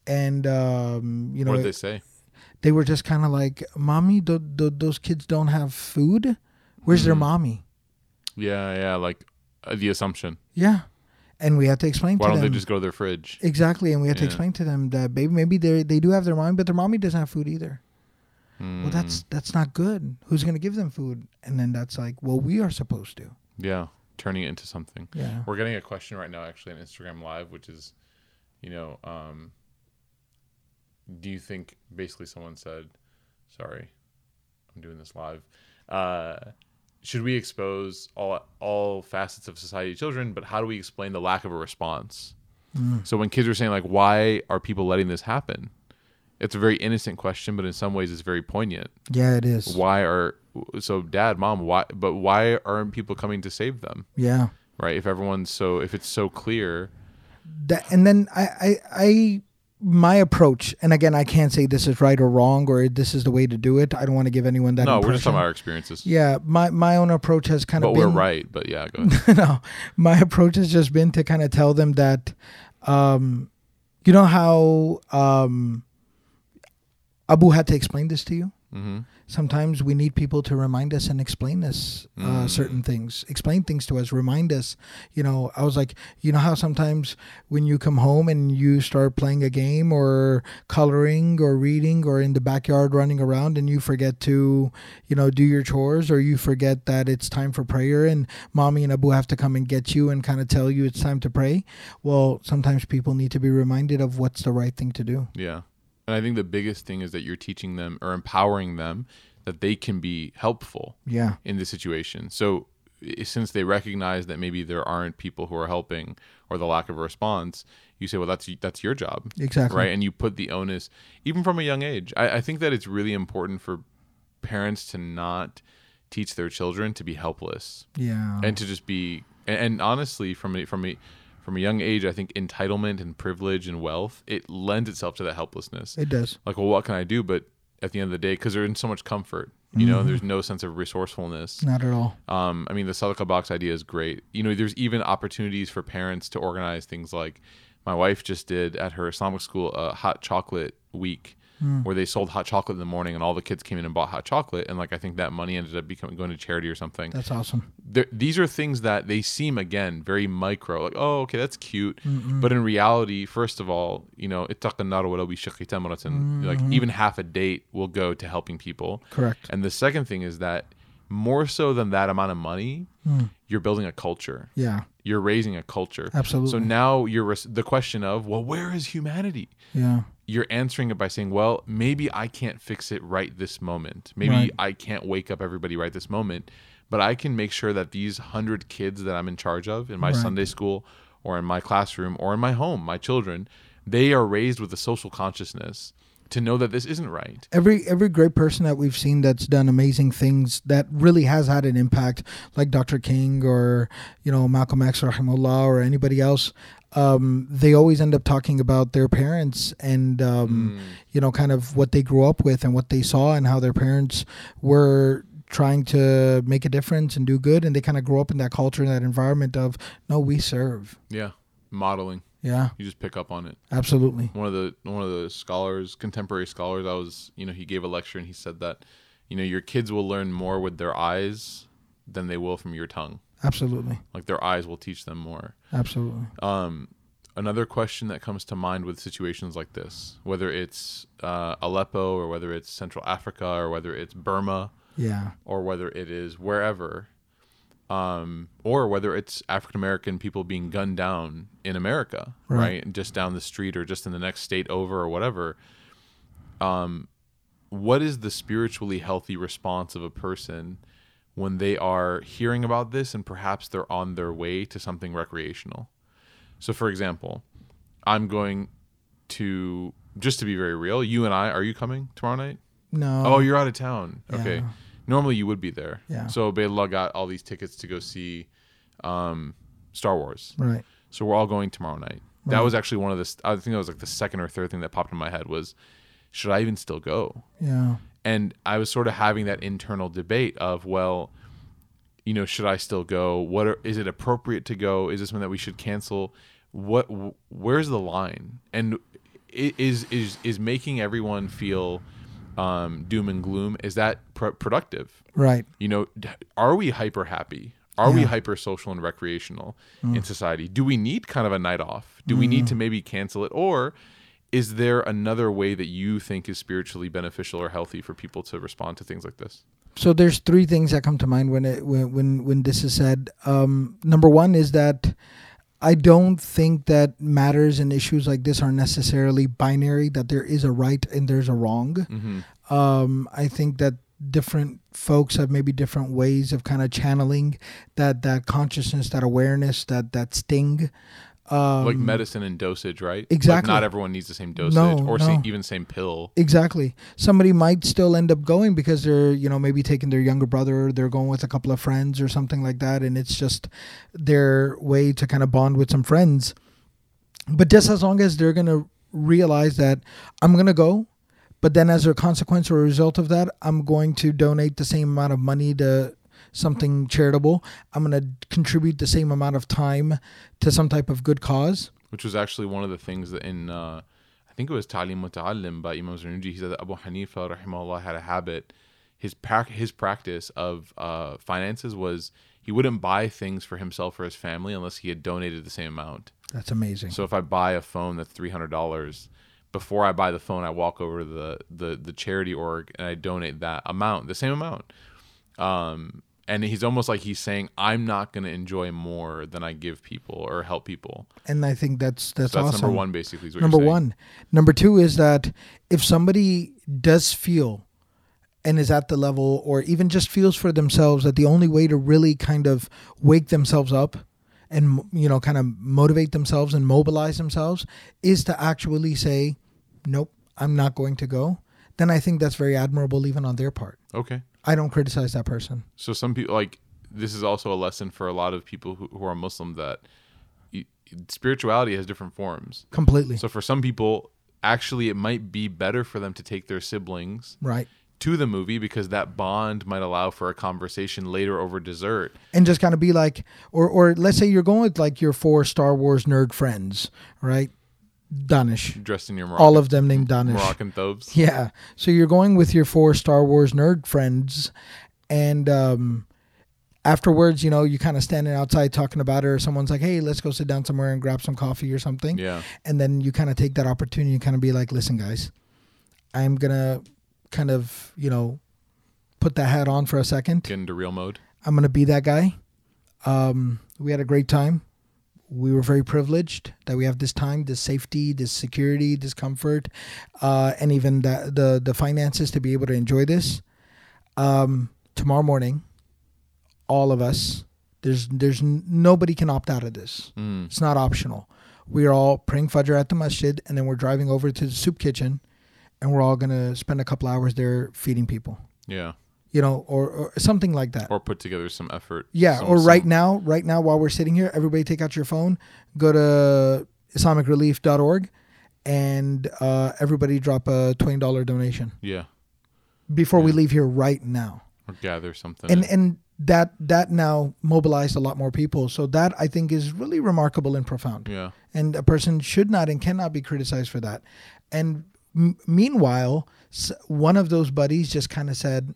and um, you know, What did they say? they were just kind of like, "Mommy, th- th- those kids don't have food. Where's their Mhm. mommy?" Yeah, yeah, like uh, the assumption. Yeah, and we had to explain Why to don't them they just go to their fridge? exactly, and we had to Yeah. explain to them that baby, maybe they they do have their mommy, but their mommy doesn't have food either. Well, that's Mm, that's not good. Who's gonna give them food? And then that's like, well, we are supposed to. yeah, turning it into something. Yeah. We're getting a question right now, actually, on Instagram Live, which is, you know, um, do you think basically someone said, sorry, I'm doing this live. Uh, should we expose all all facets of society to children? But how do we explain the lack of a response? Mm. So when kids are saying like, why are people letting this happen? It's a very innocent question, but in some ways it's very poignant. Yeah, it is. Why are so dad, mom, why? But why aren't people coming to save them? Yeah. Right? If everyone's so, if it's so clear. That, and then I, I, I, my approach, and again, I can't say this is right or wrong or this is the way to do it. I don't want to give anyone that. No, we're just impression. talking about our experiences. Yeah, my my own approach has kind But of we're been right. But yeah, go ahead. no, my approach has just been to kind of tell them that, um, you know how um, Abu had to explain this to you. Mm-hmm. Sometimes we need people to remind us and explain us uh, Mm. certain things, explain things to us, remind us. You know, I was like, you know how sometimes when you come home and you start playing a game or coloring or reading or in the backyard running around and you forget to, you know, do your chores or you forget that it's time for prayer and mommy and Abu have to come and get you and kind of tell you it's time to pray. Well, sometimes people need to be reminded of what's the right thing to do. Yeah. And I think the biggest thing is that you're teaching them or empowering them that they can be helpful Yeah. in this situation. So i- since they recognize that maybe there aren't people who are helping or the lack of a response, you say, well, that's that's your job. Exactly. Right. And you put the onus, even from a young age. I, I think that it's really important for parents to not teach their children to be helpless Yeah. and to just be, and, and honestly, from a, from a, from a young age, I think entitlement and privilege and wealth, it lends itself to that helplessness. It does. Like, well, what can I do? But at the end of the day, because they're in so much comfort, you know, there's no sense of resourcefulness. Not at all. Um, I mean, the Sadaqah box idea is great. You know, there's even opportunities for parents to organize things like my wife just did at her Islamic school, a hot chocolate week where they sold hot chocolate in the morning and all the kids came in and bought hot chocolate. And like, I think that money ended up becoming going to charity or something. That's awesome. There, these are things that they seem, again, very micro, like, oh, okay, that's cute. But in reality, first of all, you know, ittaqin nar walau bi shaqqi tamratin, like even half a date will go to helping people. Correct. And the second thing is that more so than that amount of money, you're building a culture. Yeah. You're raising a culture. Absolutely. So now you're res- the question of, well, where is humanity? Yeah. You're answering it by saying, well, maybe I can't fix it right this moment. Maybe Right. I can't wake up everybody right this moment, but I can make sure that these hundred kids that I'm in charge of in my Right. Sunday school or in my classroom or in my home, my children, they are raised with a social consciousness to know that this isn't right. Every every great person that we've seen that's done amazing things that really has had an impact, like Doctor King or you know Malcolm X, rahimahullah, or anybody else, um, they always end up talking about their parents and um, you know kind of what they grew up with and what they saw and how their parents were trying to make a difference and do good, and they kind of grow up in that culture and that environment of no, we serve. Yeah. Modeling. Yeah, You just pick up on it. absolutely. One of the one of the scholars, contemporary scholars, I was, you know, he gave a lecture and he said that, you know, your kids will learn more with their eyes than they will from your tongue. Absolutely. Like their eyes will teach them more. Absolutely. Um, another question that comes to mind with situations like this, whether it's uh, Aleppo or whether it's Central Africa or whether it's Burma Yeah. or whether it is wherever, um, or whether it's African American people being gunned down in America, Right. right. And just down the street or just in the next state over or whatever. Um, what is the spiritually healthy response of a person when they are hearing about this and perhaps they're on their way to something recreational? So, for example, I'm going to, just to be very real, you and I, are you coming tomorrow night? No. Oh, you're out of town. Okay. Yeah. Normally you would be there. Yeah. So Bayla got all these tickets to go see um, Star Wars. Right. So we're all going tomorrow night. That Right. was actually one of the, I think that was like the second or third thing that popped in my head was, should I even still go? Yeah. And I was sort of having that internal debate of, well, you know, should I still go? What are, is it appropriate to go? Is this one that we should cancel? What, wh- where's the line? And i- is is is making everyone feel um, doom and gloom, is that pr- productive? Right. You know, d- are we hyper happy? Are we Yeah. hyper social and recreational Mm. in society? Do we need kind of a night off? Do we need to maybe cancel it? Or is there another way that you think is spiritually beneficial or healthy for people to respond to things like this? So there's three things that come to mind when it when when, when this is said. Um, number one is that I don't think that matters and issues like this are necessarily binary, that there is a right and there's a wrong. Mm-hmm. Um, I think that different folks have maybe different ways of kind of channeling that that consciousness, that awareness, that that sting. Um, Like medicine and dosage, right? Exactly. Like not everyone needs the same dosage No, or no. Same, even same pill. Exactly. Somebody might still end up going because they're, you know, maybe taking their younger brother, they're going with a couple of friends or something like that, and it's just their way to kind of bond with some friends. But just as long as they're going to realize that I'm going to go, but then as a consequence or a result of that, I'm going to donate the same amount of money to something charitable. I'm going to contribute the same amount of time to some type of good cause. Which was actually one of the things that in, uh, I think it was Ta'lim Muta'allim by Imam Zarnuji. He said that Abu Hanifa, rahimahullah, had a habit. His, pra- his practice of uh, finances was he wouldn't buy things for himself or his family unless he had donated the same amount. That's amazing. So if I buy a phone that's three hundred dollars, before I buy the phone, I walk over to the, the, the charity org and I donate that amount, the same amount. Um, and he's almost like he's saying, I'm not going to enjoy more than I give people or help people. And I think that's that's, So that's awesome. number one, basically. Is what Number you're saying. one. Number two is that if somebody does feel and is at the level or even just feels for themselves that the only way to really kind of wake themselves up and, you know, kind of motivate themselves and mobilize themselves is to actually say, nope, I'm not going to go, then I think that's very admirable even on their part. Okay. I don't criticize that person. So some people, like, this is also a lesson for a lot of people who, who are Muslim, that y- spirituality has different forms. Completely. So for some people, actually, it might be better for them to take their siblings Right. to the movie because that bond might allow for a conversation later over dessert. And just kind of be like, or or let's say you're going with like your four Star Wars nerd friends, right? Danish. Dressed in your Moroccan, All of them named Danish. Moroccan thobes. Yeah. So you're going with your four Star Wars nerd friends, and um, afterwards, you know, you kind of standing outside talking about it, or someone's like, hey, let's go sit down somewhere and grab some coffee or something. Yeah. And then you kind of take that opportunity and kind of be like, listen, guys, I'm going to kind of, you know, put that hat on for a second. Get into real mode. I'm going to be that guy. Um, we had a great time. We were very privileged that we have this time, this safety, this security, this comfort, uh, and even the, the the finances to be able to enjoy this. Um, tomorrow morning, all of us, there's there's n- nobody can opt out of this. Mm. It's not optional. We are all praying Fajr at the masjid, and then we're driving over to the soup kitchen, and we're all gonna spend a couple hours there feeding people. Yeah. You know, or, or something like that. Or put together some effort. Yeah, Some- or right some- now, right now while we're sitting here, everybody take out your phone, go to islamic relief dot org, and uh, everybody drop a twenty dollars donation Yeah. before we Yeah. leave here right now. Or gather something. And in. and that that now mobilized a lot more people. So that I think is really remarkable and profound. yeah. And a person should not and cannot be criticized for that. And m- meanwhile, s- one of those buddies just kind of said,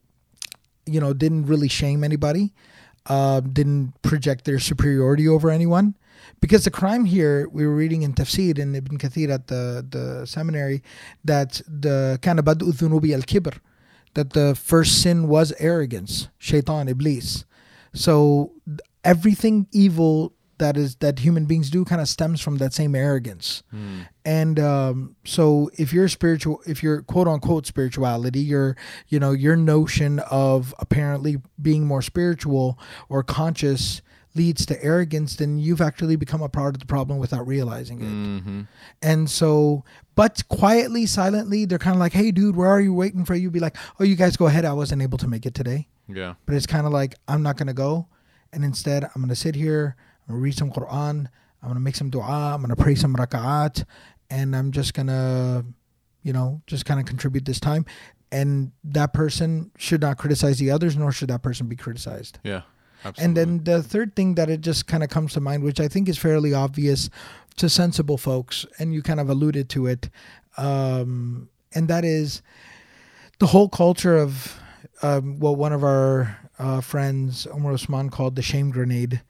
you know, didn't really shame anybody, uh, didn't project their superiority over anyone. Because the crime here, we were reading in Tafsir in Ibn Kathir at the, the seminary, that the kind of bad'u dhunubi al-kibr, that the first sin was arrogance, shaitan, iblis. So th- everything evil that is that human beings do kind of stems from that same arrogance. Mm. And um, so if you're spiritual, if you're quote unquote spirituality, your, you know, your notion of apparently being more spiritual or conscious leads to arrogance, then you've actually become a part of the problem without realizing it. Mm-hmm. And so, but quietly, silently, they're kind of like, hey, dude, where are you? Waiting for you. Be like, oh, you guys go ahead. I wasn't able to make it today. Yeah. But it's kind of like, I'm not going to go. And instead, I'm going to sit here, I'm going to read some Quran, I'm going to make some dua, I'm going to pray some raka'at, and I'm just going to, you know, just kind of contribute this time. And that person should not criticize the others, nor should that person be criticized. Yeah. Absolutely. And then the third thing that it just kind of comes to mind, which I think is fairly obvious to sensible folks, and you kind of alluded to it, um, and that is the whole culture of um, what one of our uh, friends, Omar Usman, called the shame grenade.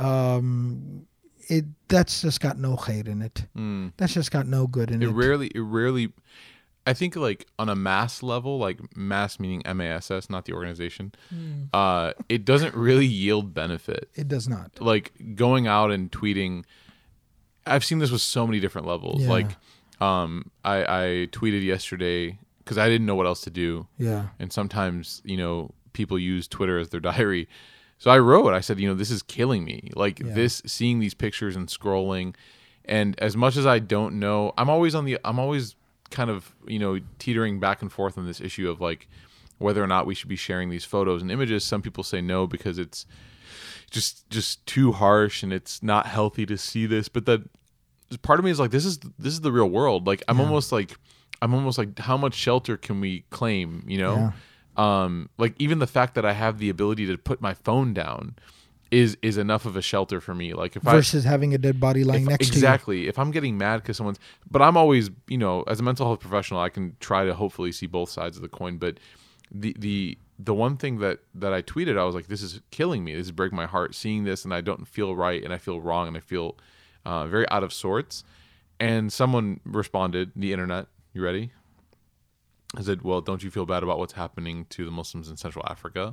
Um, it that's just got no khair in it. Mm. That's just got no good in it. It rarely, it rarely. I think like on a mass level, like mass meaning M A S S, not the organization. Mm. Uh, it doesn't really yield benefit. It does not. Like going out and tweeting. I've seen this with so many different levels. Yeah. Like, um, I, I tweeted yesterday because I didn't know what else to do. Yeah. And sometimes, you know, people use Twitter as their diary. So I wrote, I said, you know, this is killing me. Like yeah. this, seeing these pictures and scrolling. And as much as I don't know, I'm always on the, I'm always kind of, you know, teetering back and forth on this issue of like whether or not we should be sharing these photos and images. Some people say no because it's just, just too harsh and it's not healthy to see this. But that part of me is like, this is, this is the real world. Like I'm yeah. almost like, I'm almost like, how much shelter can we claim, you know? Yeah. Um, like even the fact that I have the ability to put my phone down is is enough of a shelter for me. Like if versus I, having a dead body lying if, next exactly, to you. Exactly. If I'm getting mad because someone's, but I'm always, you know, as a mental health professional, I can try to hopefully see both sides of the coin. But the the the one thing that that I tweeted, I was like, this is killing me. This is breaking my heart seeing this, and I don't feel right, and I feel wrong, and I feel uh, very out of sorts. And someone responded, the internet. You ready? I said, well, don't you feel bad about what's happening to the Muslims in Central Africa?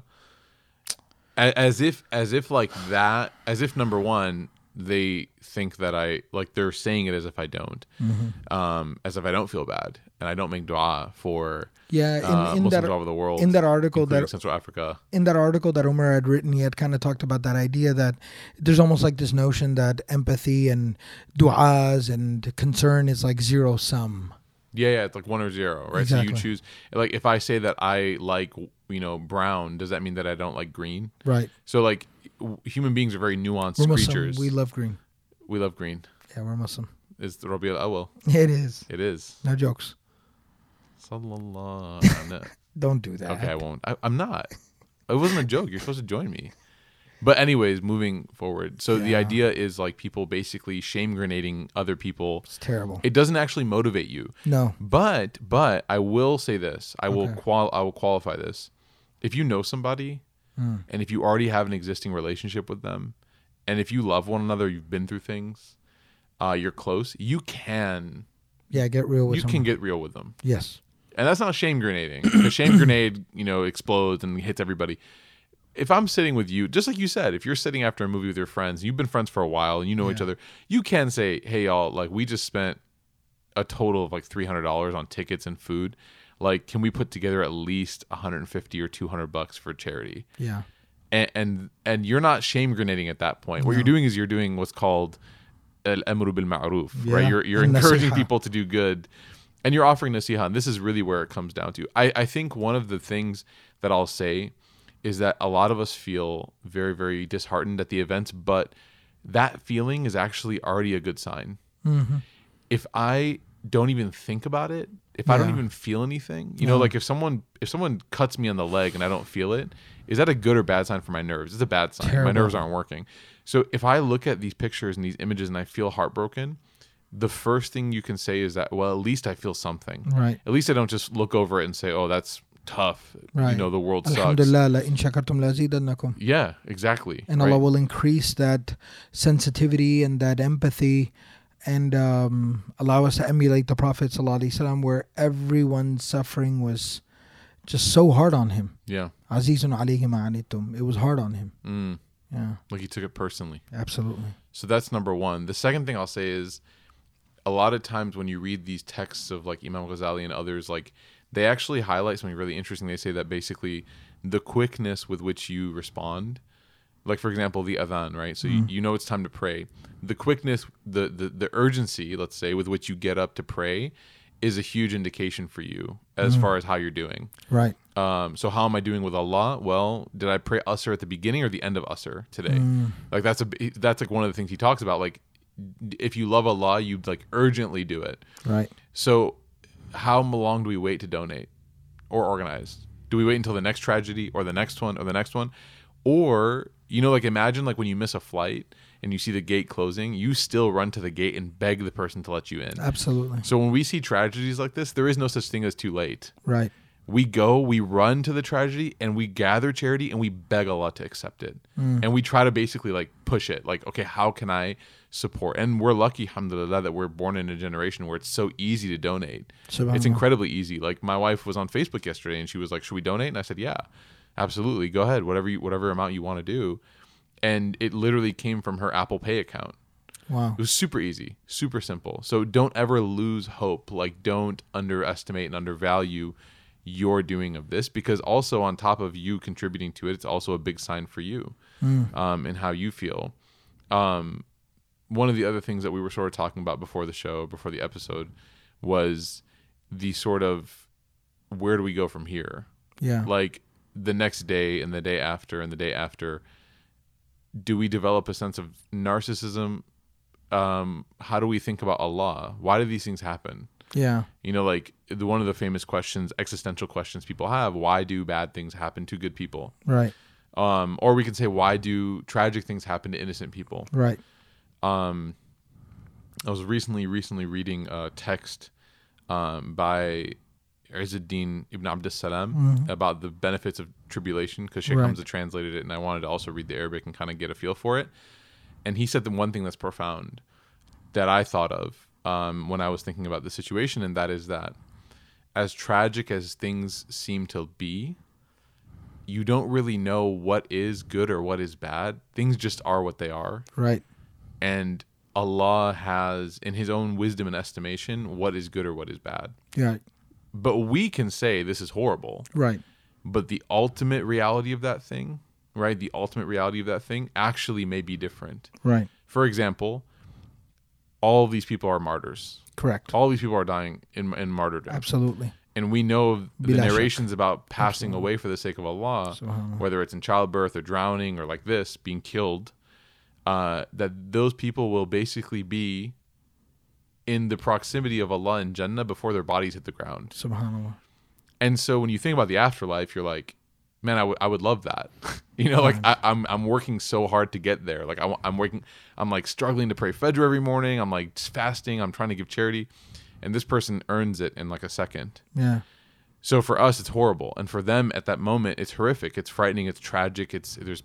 As if, as if like that, as if number one, they think that I, like they're saying it as if I don't, mm-hmm. um, as if I don't feel bad and I don't make dua for yeah, in, uh, in Muslims that, all over the world. In that article that Central Africa, in that article that Umar had written, he had kind of talked about that idea that there's almost like this notion that empathy and du'as and concern is like zero sum. Yeah, yeah, it's like one or zero, right? Exactly. So you choose, like, if I say that I like, you know, brown, does that mean that I don't like green? Right. So, like, w- human beings are very nuanced we're creatures. Muslim. We love green. We love green. Yeah, we're Muslim. Is the Rabi al-Awwal? It is. It is. No jokes. Sallallahu. Don't do that. Okay, I won't. I, I'm not. It wasn't a joke. You're supposed to join me. But anyways, moving forward. So yeah. the idea is like people basically shame grenading other people. It's terrible. It doesn't actually motivate you. No. But but I will say this. I Okay. will qual I will qualify this. If you know somebody mm. and if you already have an existing relationship with them, and if you love one another, you've been through things, uh, you're close, you can Yeah, get real with you someone. can get real with them. Yes. And that's not shame grenading. The shame grenade, you know, explodes and hits everybody. If I'm sitting with you, just like you said, if you're sitting after a movie with your friends, you've been friends for a while and you know Yeah. each other, you can say, hey, y'all, like we just spent a total of like three hundred dollars on tickets and food. Like, can we put together at least one hundred fifty or two hundred bucks for charity? Yeah. And, and, and you're not shame grenading at that point. What No. you're doing is you're doing what's called al-amru bil ma'ruf, Yeah. right? You're, you're And encouraging nasiha. people to do good. And you're offering nasiha, and this is really where it comes down to. I, I think one of the things that I'll say is that a lot of us feel very, very disheartened at the events, but that feeling is actually already a good sign. Mm-hmm. If I don't even think about it, if I don't Yeah. even feel anything, you No. know, like if someone if someone cuts me on the leg and I don't feel it, is that a good or bad sign for my nerves? It's a bad sign. Terrible. My nerves aren't working. So if I look at these pictures and these images and I feel heartbroken, the first thing you can say is that, well, at least I feel something. Right. At least I don't just look over it and say, oh, that's tough. Right. You know, the world sucks. Alhamdulillah, la in shakartum la zidannakum. Yeah, exactly. And right? Allah will increase that sensitivity and that empathy and um, allow us to emulate the Prophet ﷺ, where everyone's suffering was just so hard on him. Yeah. Azizun alayhi ma anittum. It was hard on him. Mm. Yeah, Like he took it personally. absolutely. So that's number one. The second thing I'll say is a lot of times when you read these texts of like Imam Ghazali and others, like they actually highlight something really interesting. They say that basically the quickness with which you respond, like for example, the adhan, right? So Mm. you, you know it's time to pray. The quickness, the, the, the urgency, let's say, with which you get up to pray is a huge indication for you as Mm. far as how you're doing. Right. Um, so how am I doing with Allah? Well, did I pray Asr at the beginning or the end of Asr today? Mm. Like that's a that's like one of the things he talks about. Like if you love Allah, you like urgently do it. Right. So how long do we wait to donate or organize? Do we wait until the next tragedy or the next one or the next one? Or, you know, like imagine like when you miss a flight and you see the gate closing, you still run to the gate and beg the person to let you in. Absolutely. So when we see tragedies like this, there is no such thing as too late. Right. We go, we run to the tragedy, and we gather charity, and we beg Allah to accept it. Mm. And we try to basically like push it. Like, okay, how can I support? And we're lucky, alhamdulillah, that we're born in a generation where it's so easy to donate. It's incredibly easy. Like my wife was on Facebook yesterday, and she was like, should we donate? And I said, yeah, absolutely. Go ahead. Whatever you, whatever amount you want to do. And it literally came from her Apple Pay account. Wow. It was super easy, super simple. So don't ever lose hope. Like don't underestimate and undervalue your doing of this, because also on top of you contributing to it, it's also a big sign for you mm. um, and how you feel. Um, one of the other things that we were sort of talking about before the show, before the episode, was the sort of where do we go from here? Yeah. Like the next day and the day after and the day after, do we develop a sense of narcissism? Um, how do we think about Allah? Why do these things happen? Yeah. You know, like the, one of the famous questions, existential questions people have, why do bad things happen to good people? Right. Um, or we can say, why do tragic things happen to innocent people? Right. Um, I was recently, recently reading a text um, by Izzuddin Ibn Abdus Salam mm-hmm. about the benefits of tribulation, because Sheikh right. Hamza translated it, and I wanted to also read the Arabic and kind of get a feel for it. And he said the one thing that's profound that I thought of Um, when I was thinking about the situation, and that is that as tragic as things seem to be, you don't really know what is good or what is bad. Things just are what they are. Right. And Allah has, in his own wisdom and estimation, what is good or what is bad. Yeah. But we can say this is horrible. Right. But the ultimate reality of that thing, right? The ultimate reality of that thing actually may be different. Right. For example, all of these people are martyrs. Correct. All these people are dying in, in martyrdom. Absolutely. And we know the Bila narrations shak. about passing Absolutely. away for the sake of Allah, Subhanallah. whether it's in childbirth or drowning or like this, being killed, uh, that those people will basically be in the proximity of Allah in Jannah before their bodies hit the ground. Subhanallah. And so when you think about the afterlife, you're like, man, I, w- I would love that. you know, like I, I'm I'm working so hard to get there. Like I, I'm working, I'm like struggling to pray Fajr every morning. I'm like fasting. I'm trying to give charity. And this person earns it in like a second. Yeah. So for us, it's horrible. And for them at that moment, it's horrific. It's frightening. It's tragic. It's there's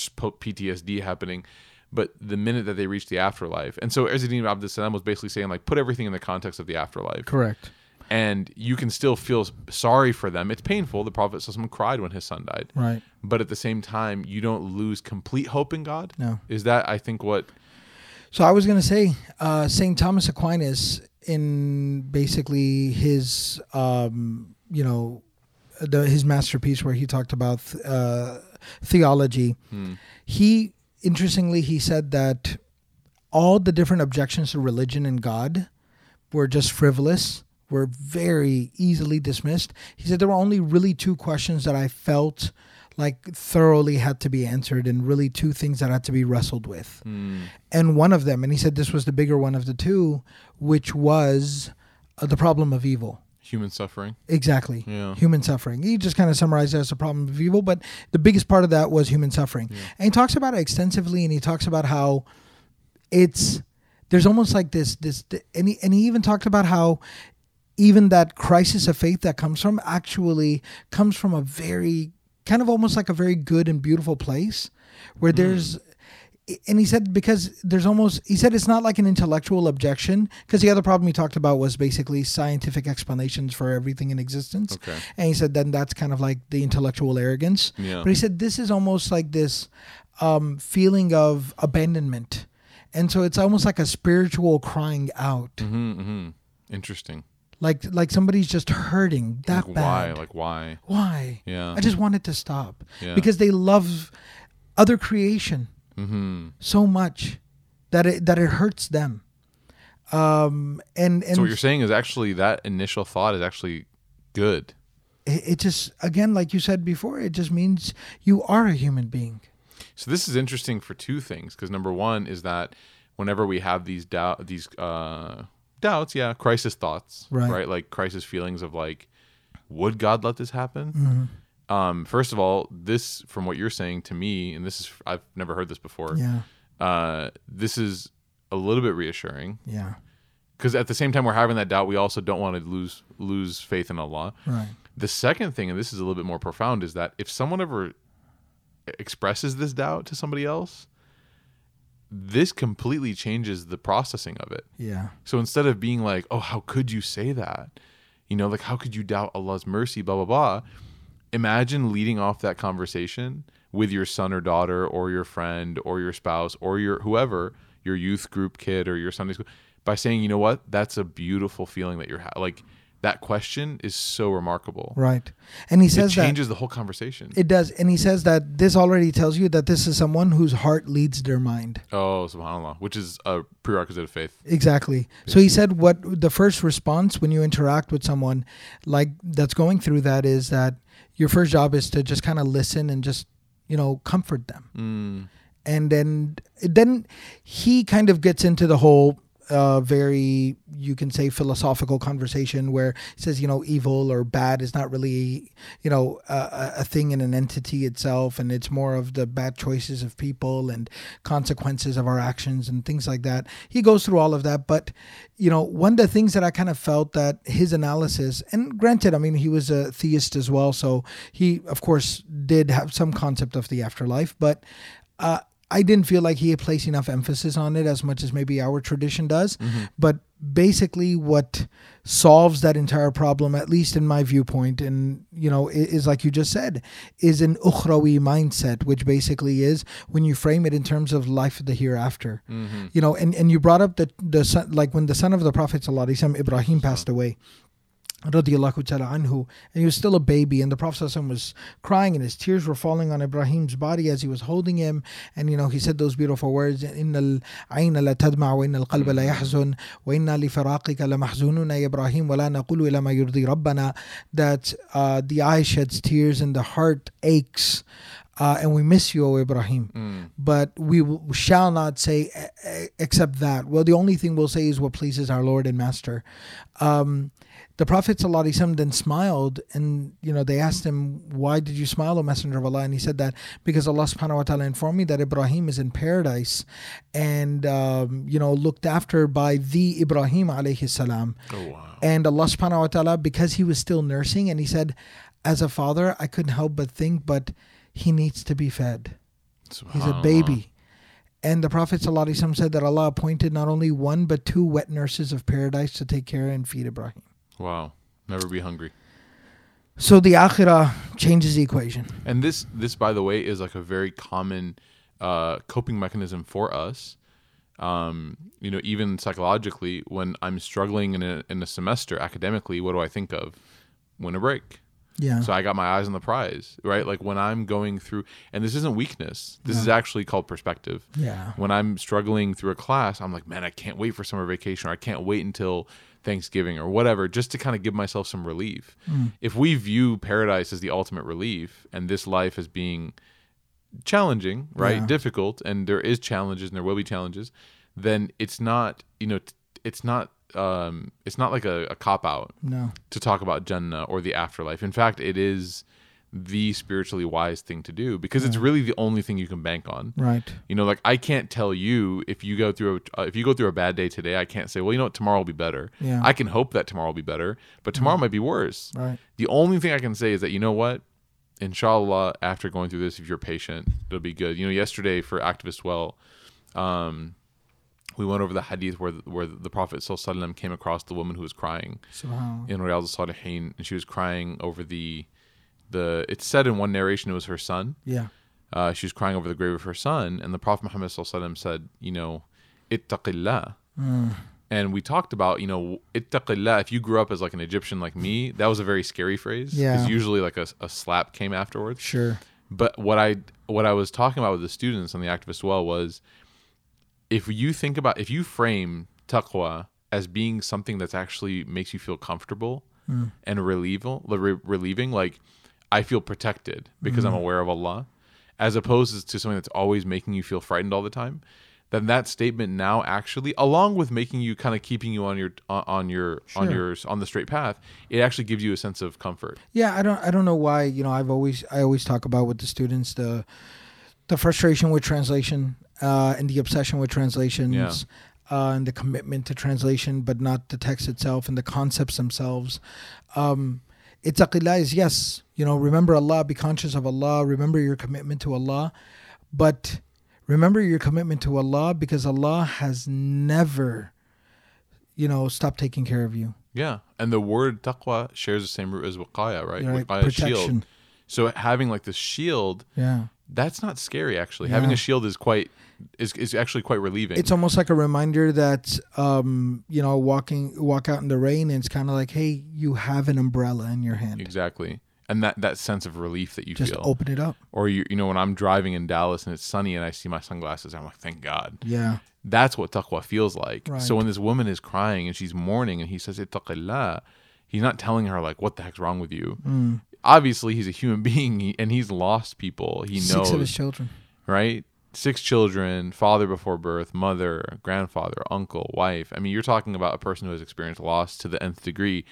P T S D happening. But the minute that they reach the afterlife. And so Izzuddin Ibn Abdus Salam was basically saying, like, put everything in the context of the afterlife. Correct. And you can still feel sorry for them. It's painful. The Prophet ﷺ cried when his son died. Right. But at the same time, you don't lose complete hope in God. No. Is that, I think, what... So I was going to say, uh, Saint Thomas Aquinas, in basically his, um, you know, the, his masterpiece where he talked about uh, theology, hmm. he, interestingly, he said that all the different objections to religion and God were just frivolous, were very easily dismissed. He said there were only really two questions that I felt like thoroughly had to be answered, and really two things that had to be wrestled with. Mm. And one of them, and he said this was the bigger one of the two, which was uh, the problem of evil. Human suffering. Exactly. Yeah. Human suffering. He just kind of summarized it as a problem of evil, but the biggest part of that was human suffering. Yeah. And he talks about it extensively, and he talks about how it's, there's almost like this, this, and he, and he even talked about how even that crisis of faith that comes from actually comes from a very, kind of almost like a very good and beautiful place where mm. there's, and he said, because there's almost, he said it's not like an intellectual objection, because the other problem he talked about was basically scientific explanations for everything in existence. Okay. And he said then that's kind of like the intellectual arrogance. Yeah. But he said this is almost like this um, feeling of abandonment. And so it's almost like a spiritual crying out. Mm-hmm, mm-hmm. Interesting. Like like somebody's just hurting that like bad. Why? Like why? Why? Yeah. I just want it to stop. Yeah. Because they love other creation mm-hmm. so much that it that it hurts them. Um and, and so what you're saying is actually that initial thought is actually good. It, it just, again, like you said before, it just means you are a human being. So this is interesting for two things, because number one is that whenever we have these doubt, these uh, doubts, yeah, crisis thoughts, right. right? Like crisis feelings of like, would God let this happen? Um, first of all, this, from what you're saying to me, and this is, I've never heard this before. Yeah. Uh, this is a little bit reassuring. Yeah. Because at the same time we're having that doubt, we also don't want to lose lose faith in Allah. Right. The second thing, and this is a little bit more profound, is that if someone ever expresses this doubt to somebody else, this completely changes the processing of it. Yeah. So instead of being like, oh, how could you say that? You know, like, how could you doubt Allah's mercy, blah, blah, blah. Imagine leading off that conversation with your son or daughter or your friend or your spouse or your whoever, your youth group kid or your Sunday school, by saying, you know what, that's a beautiful feeling that you're ha- like, that question is so remarkable. Right. And he says it changes that, the whole conversation. It does. And he says that this already tells you that this is someone whose heart leads their mind. Oh, subhanAllah, which is a prerequisite of faith. Exactly. So he said what the first response when you interact with someone like that's going through that is that your first job is to just kind of listen and just, you know, comfort them. Mm. And then, then he kind of gets into the whole uh, very, you can say, philosophical conversation where he says, you know, evil or bad is not really, you know, a, a thing in an entity itself. And it's more of the bad choices of people and consequences of our actions and things like that. He goes through all of that. But, you know, one of the things that I kind of felt that his analysis, and granted, I mean, he was a theist as well. So he, of course, did have some concept of the afterlife. But uh, I didn't feel like he had placed enough emphasis on it as much as maybe our tradition does. Mm-hmm. But basically what solves that entire problem, at least in my viewpoint, and, you know, is, is like you just said, is an ukhrawi mindset, which basically is when you frame it in terms of life of the hereafter. Mm-hmm. You know, and, and you brought up the, the son, like when the son of the Prophet sallallahu alaihi wasallam, Ibrahim, passed away, radiyallahu ta'ala anhu, and he was still a baby, and the Prophet ﷺ was crying and his tears were falling on Ibrahim's body as he was holding him, and, you know, he said those beautiful words, إِنَّ الْعَيْنَ لَتَدْمَعُ وَإِنَّ الْقَلْبَ لَيَحْزُنُ وَإِنَّا لِفِرَاقِكَ لَمَحْزُونُونَ يَا إِبْرَاهِيمُ وَلَا نَقُولُ إِلَّا مَا يُرْضِي رَبَّنَا, that uh, the eye sheds tears and the heart aches, Uh, and we miss you, O Ibrahim. Mm. But we w- shall not say uh, except that. Well, the only thing we'll say is what pleases our Lord and Master. Um, the Prophet ﷺ then smiled, and, you know, they asked him, why did you smile, O Messenger of Allah? And he said that because Allah subhanahu wa ta'ala informed me that Ibrahim is in paradise and, um, you know, looked after by the Ibrahim alayhi salam. Oh, wow. And Allah subhanahu wa ta'ala, because he was still nursing, and he said, as a father, I couldn't help but think, but he needs to be fed. He's a baby. And the Prophet ﷺ said that Allah appointed not only one, but two wet nurses of paradise to take care and feed Ibrahim. Wow. Never be hungry. So the akhirah changes the equation. And this, this by the way, is like a very common uh, coping mechanism for us. Um, you know, even psychologically, when I'm struggling in a, in a semester academically, what do I think of? Winter break. Yeah. So I got my eyes on the prize, right? Like when I'm going through, and this isn't weakness. This No. is actually called perspective. Yeah. When I'm struggling through a class, I'm like, man, I can't wait for summer vacation, or I can't wait until Thanksgiving or whatever, just to kind of give myself some relief. Mm. If we view paradise as the ultimate relief and this life as being challenging, right? Yeah. Difficult, and there is challenges and there will be challenges, then it's not, you know, t- it's not, um, it's not like a, a cop out No. to talk about Jannah or the afterlife. In fact, it is the spiritually wise thing to do because it's really the only thing you can bank on. Right. You know, like I can't tell you if you go through a, uh, if you go through a bad day today, I can't say, well, you know what, tomorrow will be better. Yeah. I can hope that tomorrow will be better, but tomorrow might be worse. Right. The only thing I can say is that, you know what, inshallah, after going through this, if you're patient, it'll be good. You know, yesterday for Activist Well, um, we went over the hadith where the, where the Prophet ﷺ came across the woman who was crying Subhanallah. in Riyadh al-Salihin, and she was crying over the the. It's said in one narration it was her son. Yeah. Uh, she was crying over the grave of her son, and the Prophet Muhammad ﷺ said, you know, ittaqillah. Mm. And we talked about, you know, ittaqillah. If you grew up as like an Egyptian like me, that was a very scary phrase. Yeah. Because usually like a, a slap came afterwards. Sure. But what I what I was talking about with the students on the Activist Well was, if you think about, if you frame taqwa as being something that's actually makes you feel comfortable Mm. and relieval, re- relieving, like I feel protected because Mm. I'm aware of Allah, as opposed to something that's always making you feel frightened all the time, then that statement now actually, along with making you kind of keeping you on your on your Sure. on your on the straight path, it actually gives you a sense of comfort. Yeah, I don't I don't know why, you know, I've always I always talk about with the students the the frustration with translation uh, and the obsession with translations Yeah. uh, and the commitment to translation, but not the text itself and the concepts themselves. Um, Ittaqillah is yes, you know, remember Allah, be conscious of Allah, remember your commitment to Allah, but remember your commitment to Allah because Allah has never, you know, stopped taking care of you. Yeah, and the word taqwa shares the same root as wiqaya, right? You know, like Wiqaya is shield. protection. So having like this shield, Yeah. that's not scary actually. Yeah. Having a shield is quite is is actually quite relieving. It's almost like a reminder that, um, you know, walking, walk out in the rain and it's kind of like, hey, you have an umbrella in your hand. Exactly. And that, that sense of relief that you Just feel. open it up. Or, you you know, when I'm driving in Dallas and it's sunny and I see my sunglasses, I'm like, thank God. Yeah. That's what taqwa feels like. Right. So when this woman is crying and she's mourning and he says, ittaqillah, he's not telling her like, what the heck's wrong with you? Mm. Obviously, he's a human being and he's lost people. He Six knows, of his children. right? Six children, father before birth, mother, grandfather, uncle, wife. I mean, you're talking about a person who has experienced loss to the nth degree.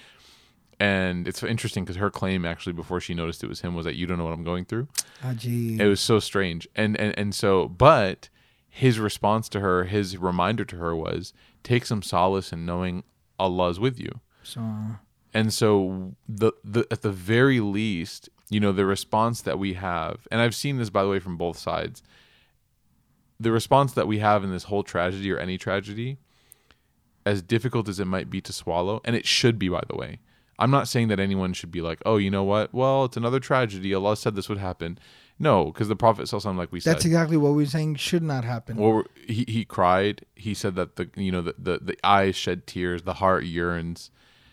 And it's interesting because her claim actually before she noticed it was him was that you don't know what I'm going through. Ajee. It was so strange. And, and, and so, but his response to her, his reminder to her was take some solace in knowing Allah is with you. So, And so the, the at the very least, you know, the response that we have, and I've seen this, by the way, from both sides, the response that we have in this whole tragedy or any tragedy, as difficult as it might be to swallow, and it should be, by the way. I'm not saying that anyone should be like, oh, you know what? Well, it's another tragedy. Allah said this would happen. No, because the Prophet sallallahu like we said. that's exactly what we were saying should not happen. Or he, he cried. He said that the you know the, the, the eyes shed tears, the heart yearns.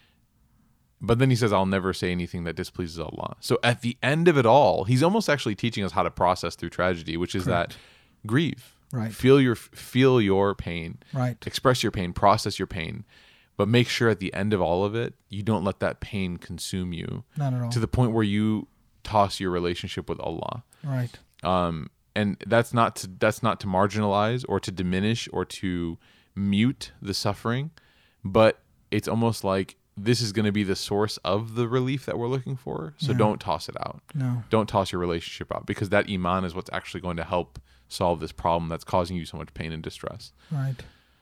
But then he says, I'll never say anything that displeases Allah. So at the end of it all, he's almost actually teaching us how to process through tragedy, which is Correct. that grieve. Right. Feel your feel your pain. Right. Express your pain, process your pain. But make sure at the end of all of it, you don't let that pain consume you Not at all. to the point where you toss your relationship with Allah. Right. Um, and that's not to that's not to marginalize or to diminish or to mute the suffering, but it's almost like this is going to be the source of the relief that we're looking for. So Yeah. don't toss it out. No. Don't toss your relationship out because that iman is what's actually going to help solve this problem that's causing you so much pain and distress. Right.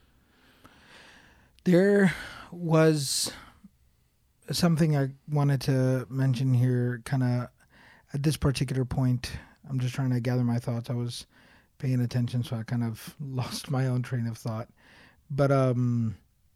There was something I wanted to mention here, kind of at this particular point. I'm just trying to gather my thoughts. I was paying attention, so I kind of lost my own train of thought. But um,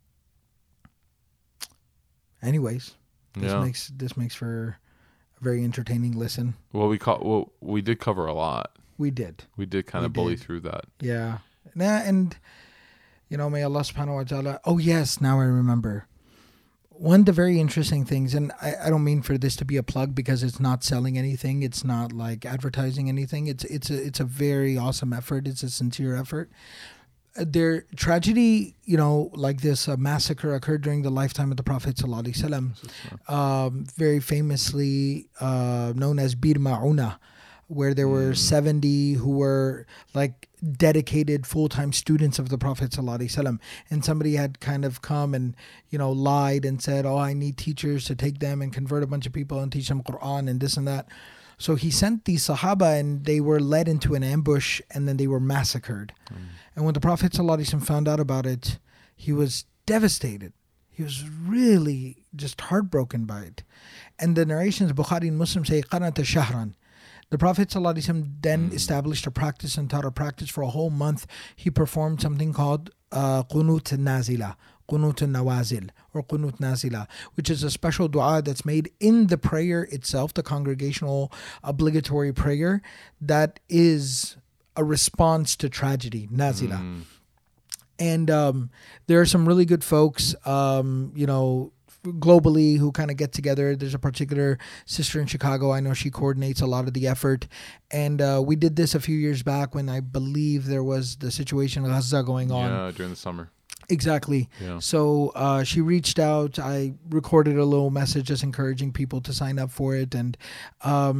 anyways, this Yeah. makes this makes for a very entertaining listen. Well, we call well we did cover a lot. We did. We did kind We of bully did. through that. Yeah. Nah, and, you know, may Allah subhanahu wa ta'ala. Oh, yes. Now I remember. One of the very interesting things, and I, I don't mean for this to be a plug because it's not selling anything. It's not like advertising anything. It's it's a, it's a very awesome effort. It's a sincere effort. Uh, There tragedy, you know, like this uh, massacre occurred during the lifetime of the Prophet sallallahu alaihi wasallam, um, very famously uh, known as Bir Ma'una, where there were seventy who were like dedicated full-time students of the Prophet sallallahu alaihi wasallam, and somebody had kind of come and, you know, lied and said, oh, I need teachers to take them and convert a bunch of people and teach them Quran and this and that. So he sent these Sahaba and they were led into an ambush and then they were massacred. Mm. And when the Prophet sallallahu alaihi wasallam found out about it, he was devastated. He was really just heartbroken by it. And the narrations, Bukhari and Muslim say, قَنَةَ shahran. The Prophet ﷺ then mm. established a practice and taught a practice for a whole month. He performed something called uh, Qunut Nazila, Qunut Nawazil, or Qunut Nazila, which is a special dua that's made in the prayer itself, the congregational obligatory prayer, that is a response to tragedy, Nazila. Mm. And um, there are some really good folks, um, you know, globally who kind of get together. There's a particular sister in Chicago. I know she coordinates a lot of the effort. And uh, we did this a few years back when I believe there was the situation in Gaza going on. Yeah, during the summer. Exactly. Yeah. So uh, she reached out. I recorded a little message just encouraging people to sign up for it. And um,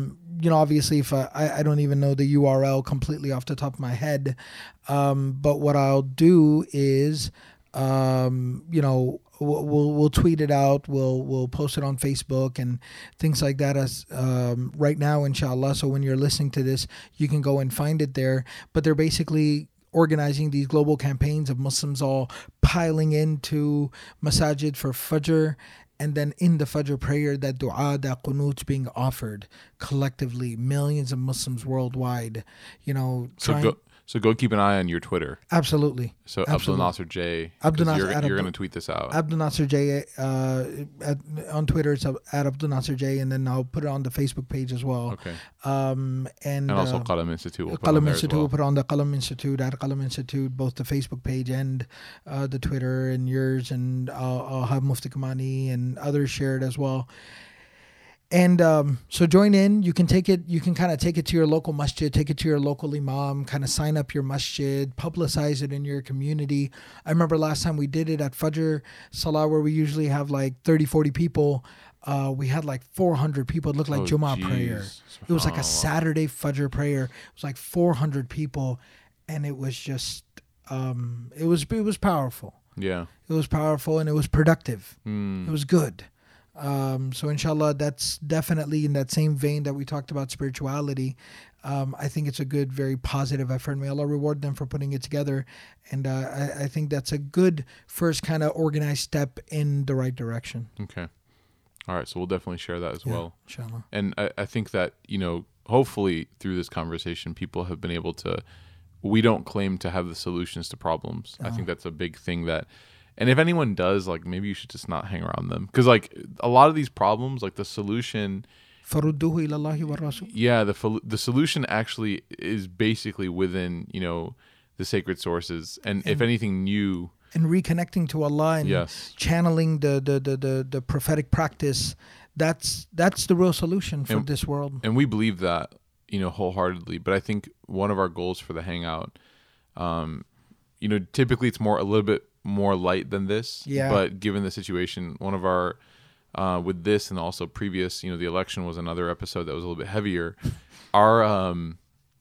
you know, obviously, if I, I don't even know the U R L completely off the top of my head, um, but what I'll do is, um, you know, we'll, we'll we'll tweet it out. We'll we'll post it on Facebook and things like that. As um, right now, inshallah. So when you're listening to this, you can go and find it there. But they're basically organizing these global campaigns of Muslims all piling into masajid for Fajr. And then in the Fajr prayer, that dua, that qunut being offered collectively, millions of Muslims worldwide, you know. So trying, go, so go keep an eye on your Twitter. Absolutely. So Absolutely. Abdul Nasser J. Abdul Nasser, You're, at you're Abdul- going to tweet this out. Abdul Nasser J. Uh, at, on Twitter, it's at Abdul Nasser J. And then I'll put it on the Facebook page as well. Okay. Um, and, And also uh, Qalam Institute. We'll put on Qalam there as Institute, well. we'll put on the Qalam Institute, at Qalam Institute, both the Facebook page and uh, the Twitter and yours. And I'll, I'll have Mufti Kamani and others shared as well. And um, so join in. You can take it. You can kind of take it to your local masjid, take it to your local imam, kind of sign up your masjid, publicize it in your community. I remember last time we did it at Fajr Salah, where we usually have like thirty, forty people. Uh, we had like four hundred people. It looked like Oh, Jummah geez. prayer. It was like Oh, a Saturday Fajr prayer. It was like four hundred people, and it was just, um, it was it was powerful. Yeah. It was powerful and it was productive. Mm. It was good. Um, so inshallah, that's definitely in that same vein that we talked about spirituality. Um, I think it's a good, very positive effort. May Allah reward them for putting it together. And uh, I, I think that's a good first kind of organized step in the right direction. Okay. All right. So we'll definitely share that as Yeah, well. inshallah. And I, I think that, you know, hopefully through this conversation, people have been able to, we don't claim to have the solutions to problems. I think that's a big thing that, and if anyone does, like, maybe you should just not hang around them. Because, like, a lot of these problems, like, the solution, فَرُدُّهُ إِلَى اللَّهِ وَالرَّسُولِ. yeah, the fol- the solution actually is basically within, you know, the sacred sources. And, if anything new, And reconnecting to Allah and yes. channeling the, the, the, the, the prophetic practice, that's that's the real solution for And- this world. And we believe that, you know, wholeheartedly. But I think one of our goals for the Hangout, um, you know, typically it's more a little bit more light than this. Yeah. But given the situation, one of our, uh, with this and also previous, you know, the election was another episode that was a little bit heavier. Our, um,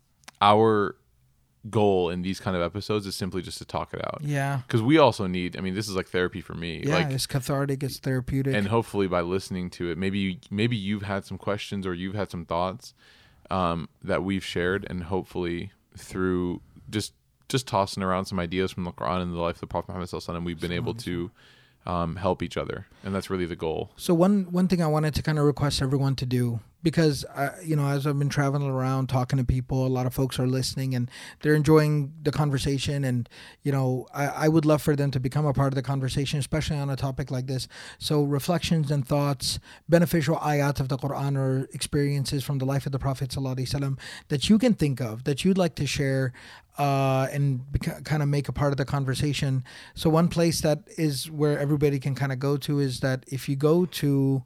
our goal in these kind of episodes is simply just to talk it out. Yeah. Because we also need, I mean, this is like therapy for me. Yeah, like, it's cathartic, it's therapeutic. and hopefully by listening to it, maybe you, maybe you've had some questions or you've had some thoughts um, that we've shared, and hopefully through just just tossing around some ideas from the Quran and the life of the Prophet Muhammad sallallahu alaihi wasallam, we've been able to um, help each other, and that's really the goal. So one one thing I wanted to kind of request everyone to do, because I, you know, as I've been traveling around talking to people, a lot of folks are listening and they're enjoying the conversation, and you know, I, I would love for them to become a part of the conversation, especially on a topic like this. So reflections and thoughts, beneficial ayat of the Quran or experiences from the life of the Prophet sallallahu alaihi wasallam that you can think of that you'd like to share. Uh, and beca- kind of make a part of the conversation. So one place that is where everybody can kind of go to is that if you go to,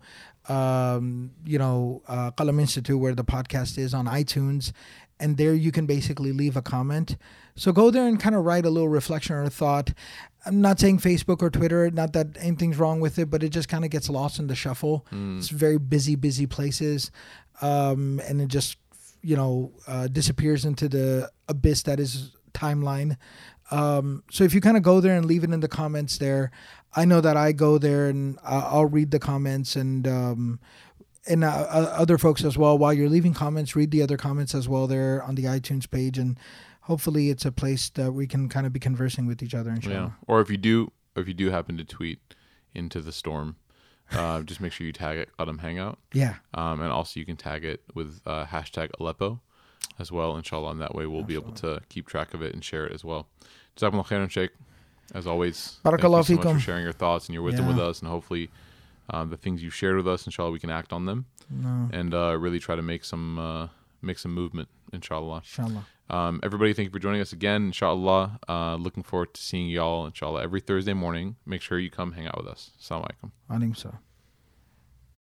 um, you know, uh, Qalam Institute, where the podcast is on iTunes, and there you can basically leave a comment. So go there and kind of write a little reflection or a thought. I'm not saying Facebook or Twitter, not that anything's wrong with it, but it just kind of gets lost in the shuffle. Mm. It's very busy, busy places. Um, and it just, you know, uh, disappears into the abyss that is timeline. Um, so if you kind of go there and leave it in the comments there, I know that I go there and uh, I'll read the comments, and um, and uh, other folks as well. While you're leaving comments, read the other comments as well there on the iTunes page, and hopefully it's a place that we can kind of be conversing with each other. Inshallah. Yeah. Or if you do, if you do happen to tweet into the storm, uh, just make sure you tag it Qalam Hangout. Yeah. Um, and also you can tag it with uh, hashtag Aleppo as well, inshallah. And that way we'll be able to keep track of it and share it as well. Jazakumullah khairan, Sheikh. As always, thank you Barakallahu so much for feekum. sharing your thoughts and your wisdom Yeah. with us. And hopefully um, the things you've shared with us, inshallah, we can act on them No. and uh, really try to make some uh, make some movement, inshallah. Inshallah. Um, everybody, thank you for joining us again, inshallah. Uh, looking forward to seeing y'all, inshallah, every Thursday morning. Make sure you come hang out with us. Assalamu alaikum. Alaykum salam.